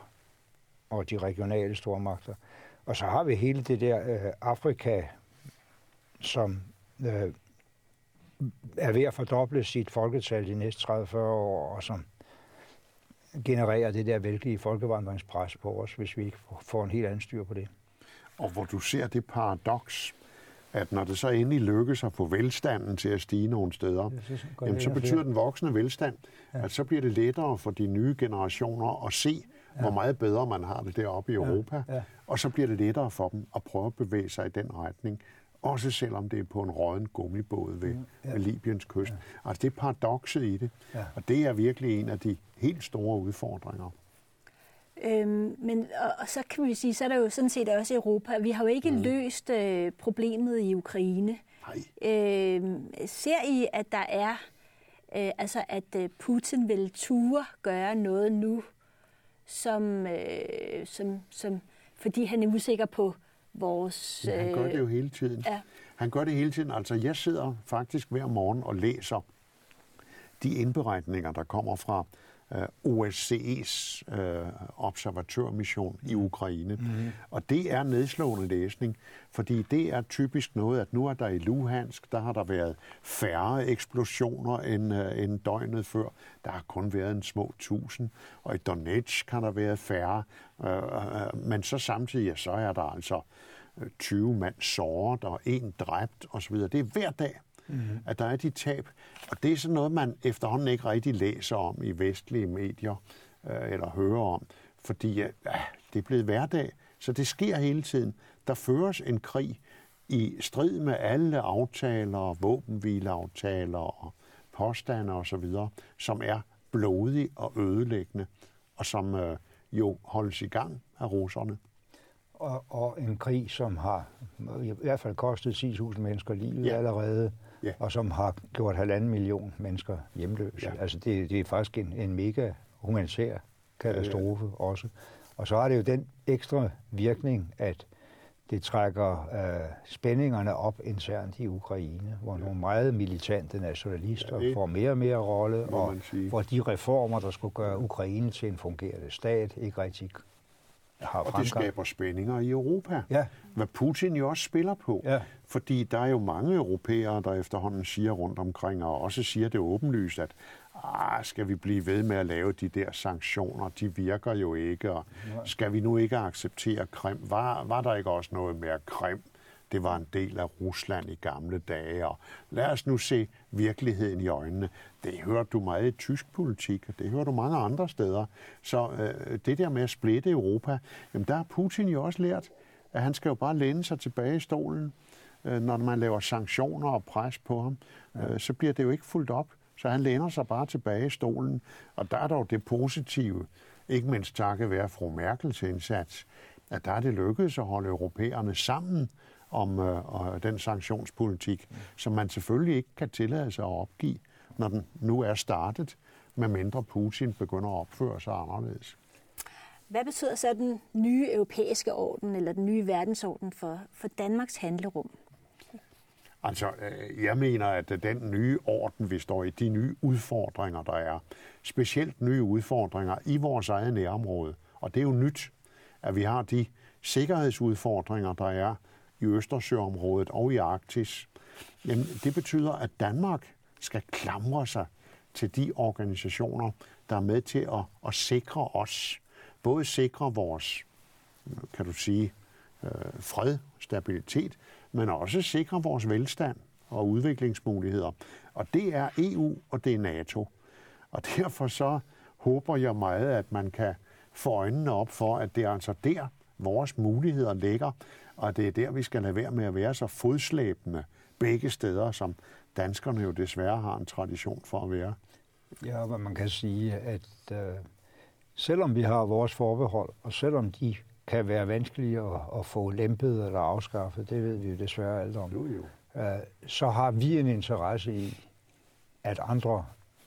og de regionale store magter. Og så har vi hele det der øh, Afrika, som øh, er ved at fordoble sit folketal de næste tredive til fyrre år, og som genererer det der vældige folkevandringspres på os, hvis vi ikke får en helt anden styr på det. Og hvor du ser det paradoks, at når det så endelig lykkes at få velstanden til at stige nogle steder, ja, så, jamen, så betyder den voksne velstand, ja. at så bliver det lettere for de nye generationer at se, ja. hvor meget bedre man har det deroppe i Europa, ja. Ja. og så bliver det lettere for dem at prøve at bevæge sig i den retning, også selvom det er på en rådden gummibåd ved, ja. ved Libyens kyst. Ja. Altså det er paradokset i det, ja. og det er virkelig en af de helt store udfordringer. Øhm, men, og, og så kan vi sige, så er der jo sådan set også i Europa. Vi har jo ikke mm. løst øh, problemet i Ukraine. Øhm, ser I, at der er, øh, altså at øh, Putin vil ture gøre noget nu, som, øh, som, som, fordi han er usikker på vores... Øh, ja, han gør det jo hele tiden. Ja. Han gør det hele tiden. Altså, jeg sidder faktisk hver morgen og læser de indberetninger, der kommer fra O S C E's øh, observatørmission i Ukraine. Mm-hmm. Og det er nedslående læsning, fordi det er typisk noget, at nu er der i Luhansk, der har der været færre eksplosioner end, øh, end døgnet før. Der har kun været en små tusind, og i Donetsk har der været færre. Øh, øh, men så samtidig, ja, så er der altså tyve mand såret og en dræbt osv. Det er hver dag, mm-hmm. at der er de tab. Og det er sådan noget, man efterhånden ikke rigtig læser om i vestlige medier øh, eller hører om, fordi ja, det er blevet hverdag, så det sker hele tiden. Der føres en krig i strid med alle aftaler, våbenhvileaftaler og påstande osv., som er blodige og ødelæggende, og som øh, jo holdes i gang af russerne. Og, og en krig, som har i hvert fald kostet ti tusind mennesker livet ja. allerede, ja. og som har gjort halvanden million mennesker hjemløse. Ja. Altså det, det er faktisk en, en mega humanitær katastrofe ja, ja. også. Og så har det jo den ekstra virkning, at det trækker øh, spændingerne op internt i Ukraine, hvor ja. nogle meget militante nationalister ja, får mere og mere rolle, og hvor de reformer, der skulle gøre Ukraine til en fungerende stat, ikke rigtig har fremgang. Og det skaber spændinger i Europa, ja. hvad Putin jo også spiller på. Ja. Fordi der er jo mange europæere, der efterhånden siger rundt omkring, og også siger det åbenlyst, at ah, skal vi blive ved med at lave de der sanktioner, de virker jo ikke, og skal vi nu ikke acceptere Krim? Var, var der ikke også noget med Krim? Det var en del af Rusland i gamle dage, og lad os nu se virkeligheden i øjnene. Det hører du meget i tysk politik, og det hører du mange andre steder. Så øh, det der med at splitte Europa, jamen der har Putin jo også lært, at han skal jo bare læne sig tilbage i stolen, øh, når man laver sanktioner og pres på ham. Øh, så bliver det jo ikke fuldt op. Så han læner sig bare tilbage i stolen, og der er dog det positive, ikke mindst takket være fru Merkels indsats, at der er det lykkedes at holde europæerne sammen om øh, den sanktionspolitik, mm. som man selvfølgelig ikke kan tillade sig at opgive, når den nu er startet, medmindre Putin begynder at opføre sig anderledes. Hvad betyder så den nye europæiske orden, eller den nye verdensorden for, for Danmarks handlerum? Altså, jeg mener, at den nye orden, vi står i, de nye udfordringer, der er, specielt nye udfordringer i vores eget nærområde, og det er jo nyt, at vi har de sikkerhedsudfordringer, der er i Østersøområdet og i Arktis. Jamen, det betyder, at Danmark skal klamre sig til de organisationer, der er med til at, at sikre os. Både sikre vores, kan du sige, fred, stabilitet, men også sikre vores velstand og udviklingsmuligheder. Og det er E U, og det er NATO. Og derfor så håber jeg meget, at man kan få øjnene op for, at det er altså der, vores muligheder ligger, og det er der, vi skal lade være med at være så fodslæbende begge steder, som danskerne jo desværre har en tradition for at være. Ja, og man kan sige, at øh, selvom vi har vores forbehold, og selvom de kan være vanskelige at, at få lempet eller afskaffet, det ved vi jo desværre alt om, jo, jo. Øh, så har vi en interesse i, at andre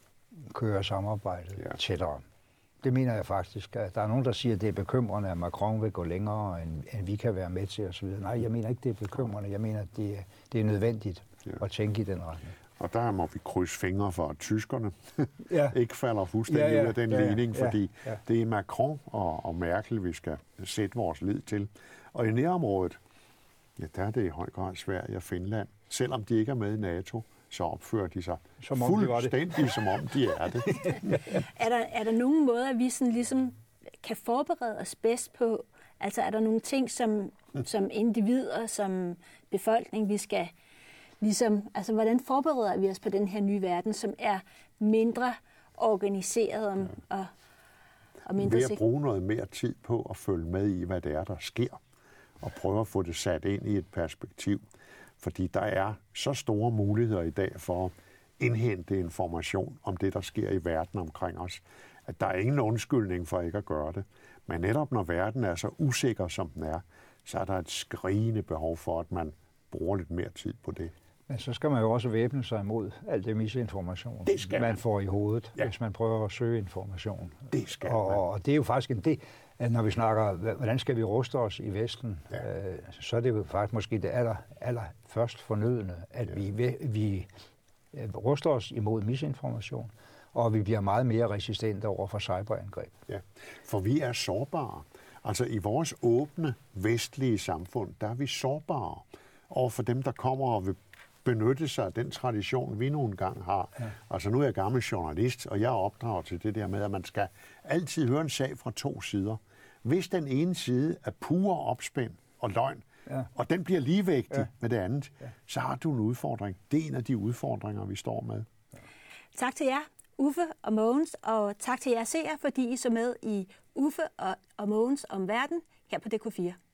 kører samarbejdet ja. tættere. Det mener jeg faktisk. At der er nogen, der siger, at det er bekymrende, at Macron vil gå længere, end, end vi kan være med til osv. Nej, jeg mener ikke, det er bekymrende. Jeg mener, at det er, det er nødvendigt ja. at tænke i den retning. Og der må vi krydse fingre for, at tyskerne ja. ikke falder fuldstændig ja, ja. ud af den ja, ja. ligning, fordi ja, ja. det er Macron og, og Merkel, vi skal sætte vores lid til. Og i nærområdet, ja, der er det i høj grad Sverige og Finland. Selvom de ikke er med i NATO, så opfører de sig som fuldstændig, de som om de er det. er, der, er der nogen måder, at vi sådan ligesom kan forberede os bedst på? Altså er der nogle ting, som, som individer, som befolkning, vi skal ligesom, altså hvordan forbereder vi os på den her nye verden, som er mindre organiseret og, ja. og, og mindre sikker? Ved at bruge noget mere tid på at følge med i, hvad det er, der sker, og prøve at få det sat ind i et perspektiv. Fordi der er så store muligheder i dag for at indhente information om det, der sker i verden omkring os, at der er ingen undskyldning for ikke at gøre det. Men netop når verden er så usikker, som den er, så er der et skrigende behov for, at man bruger lidt mere tid på det. Men så skal man jo også væbne sig imod alt det misinformation, det man, man får i hovedet, ja. hvis man prøver at søge information. Det skal og, man. Og det er jo faktisk en det, at når vi snakker, hvordan skal vi ruste os i Vesten, ja. øh, så er det jo faktisk måske det aller, aller først fornødende, at ja. vi, vi ruster os imod misinformation, og vi bliver meget mere resistente over for cyberangreb. Ja, for vi er sårbare. Altså i vores åbne vestlige samfund, der er vi sårbare over for dem, der kommer og vil benytte sig af den tradition, vi nogle gange har. Ja. Altså nu er jeg gammel journalist, og jeg er opdraget til det der med, at man skal altid høre en sag fra to sider. Hvis den ene side er pure opspænd og løgn, ja. og den bliver ligevægtig ja. med det andet, ja. så har du en udfordring. Det er en af de udfordringer, vi står med. Ja. Tak til jer, Uffe og Mogens, og tak til jer seere, fordi I så med i Uffe og, og Mogens om verden her på D K fire.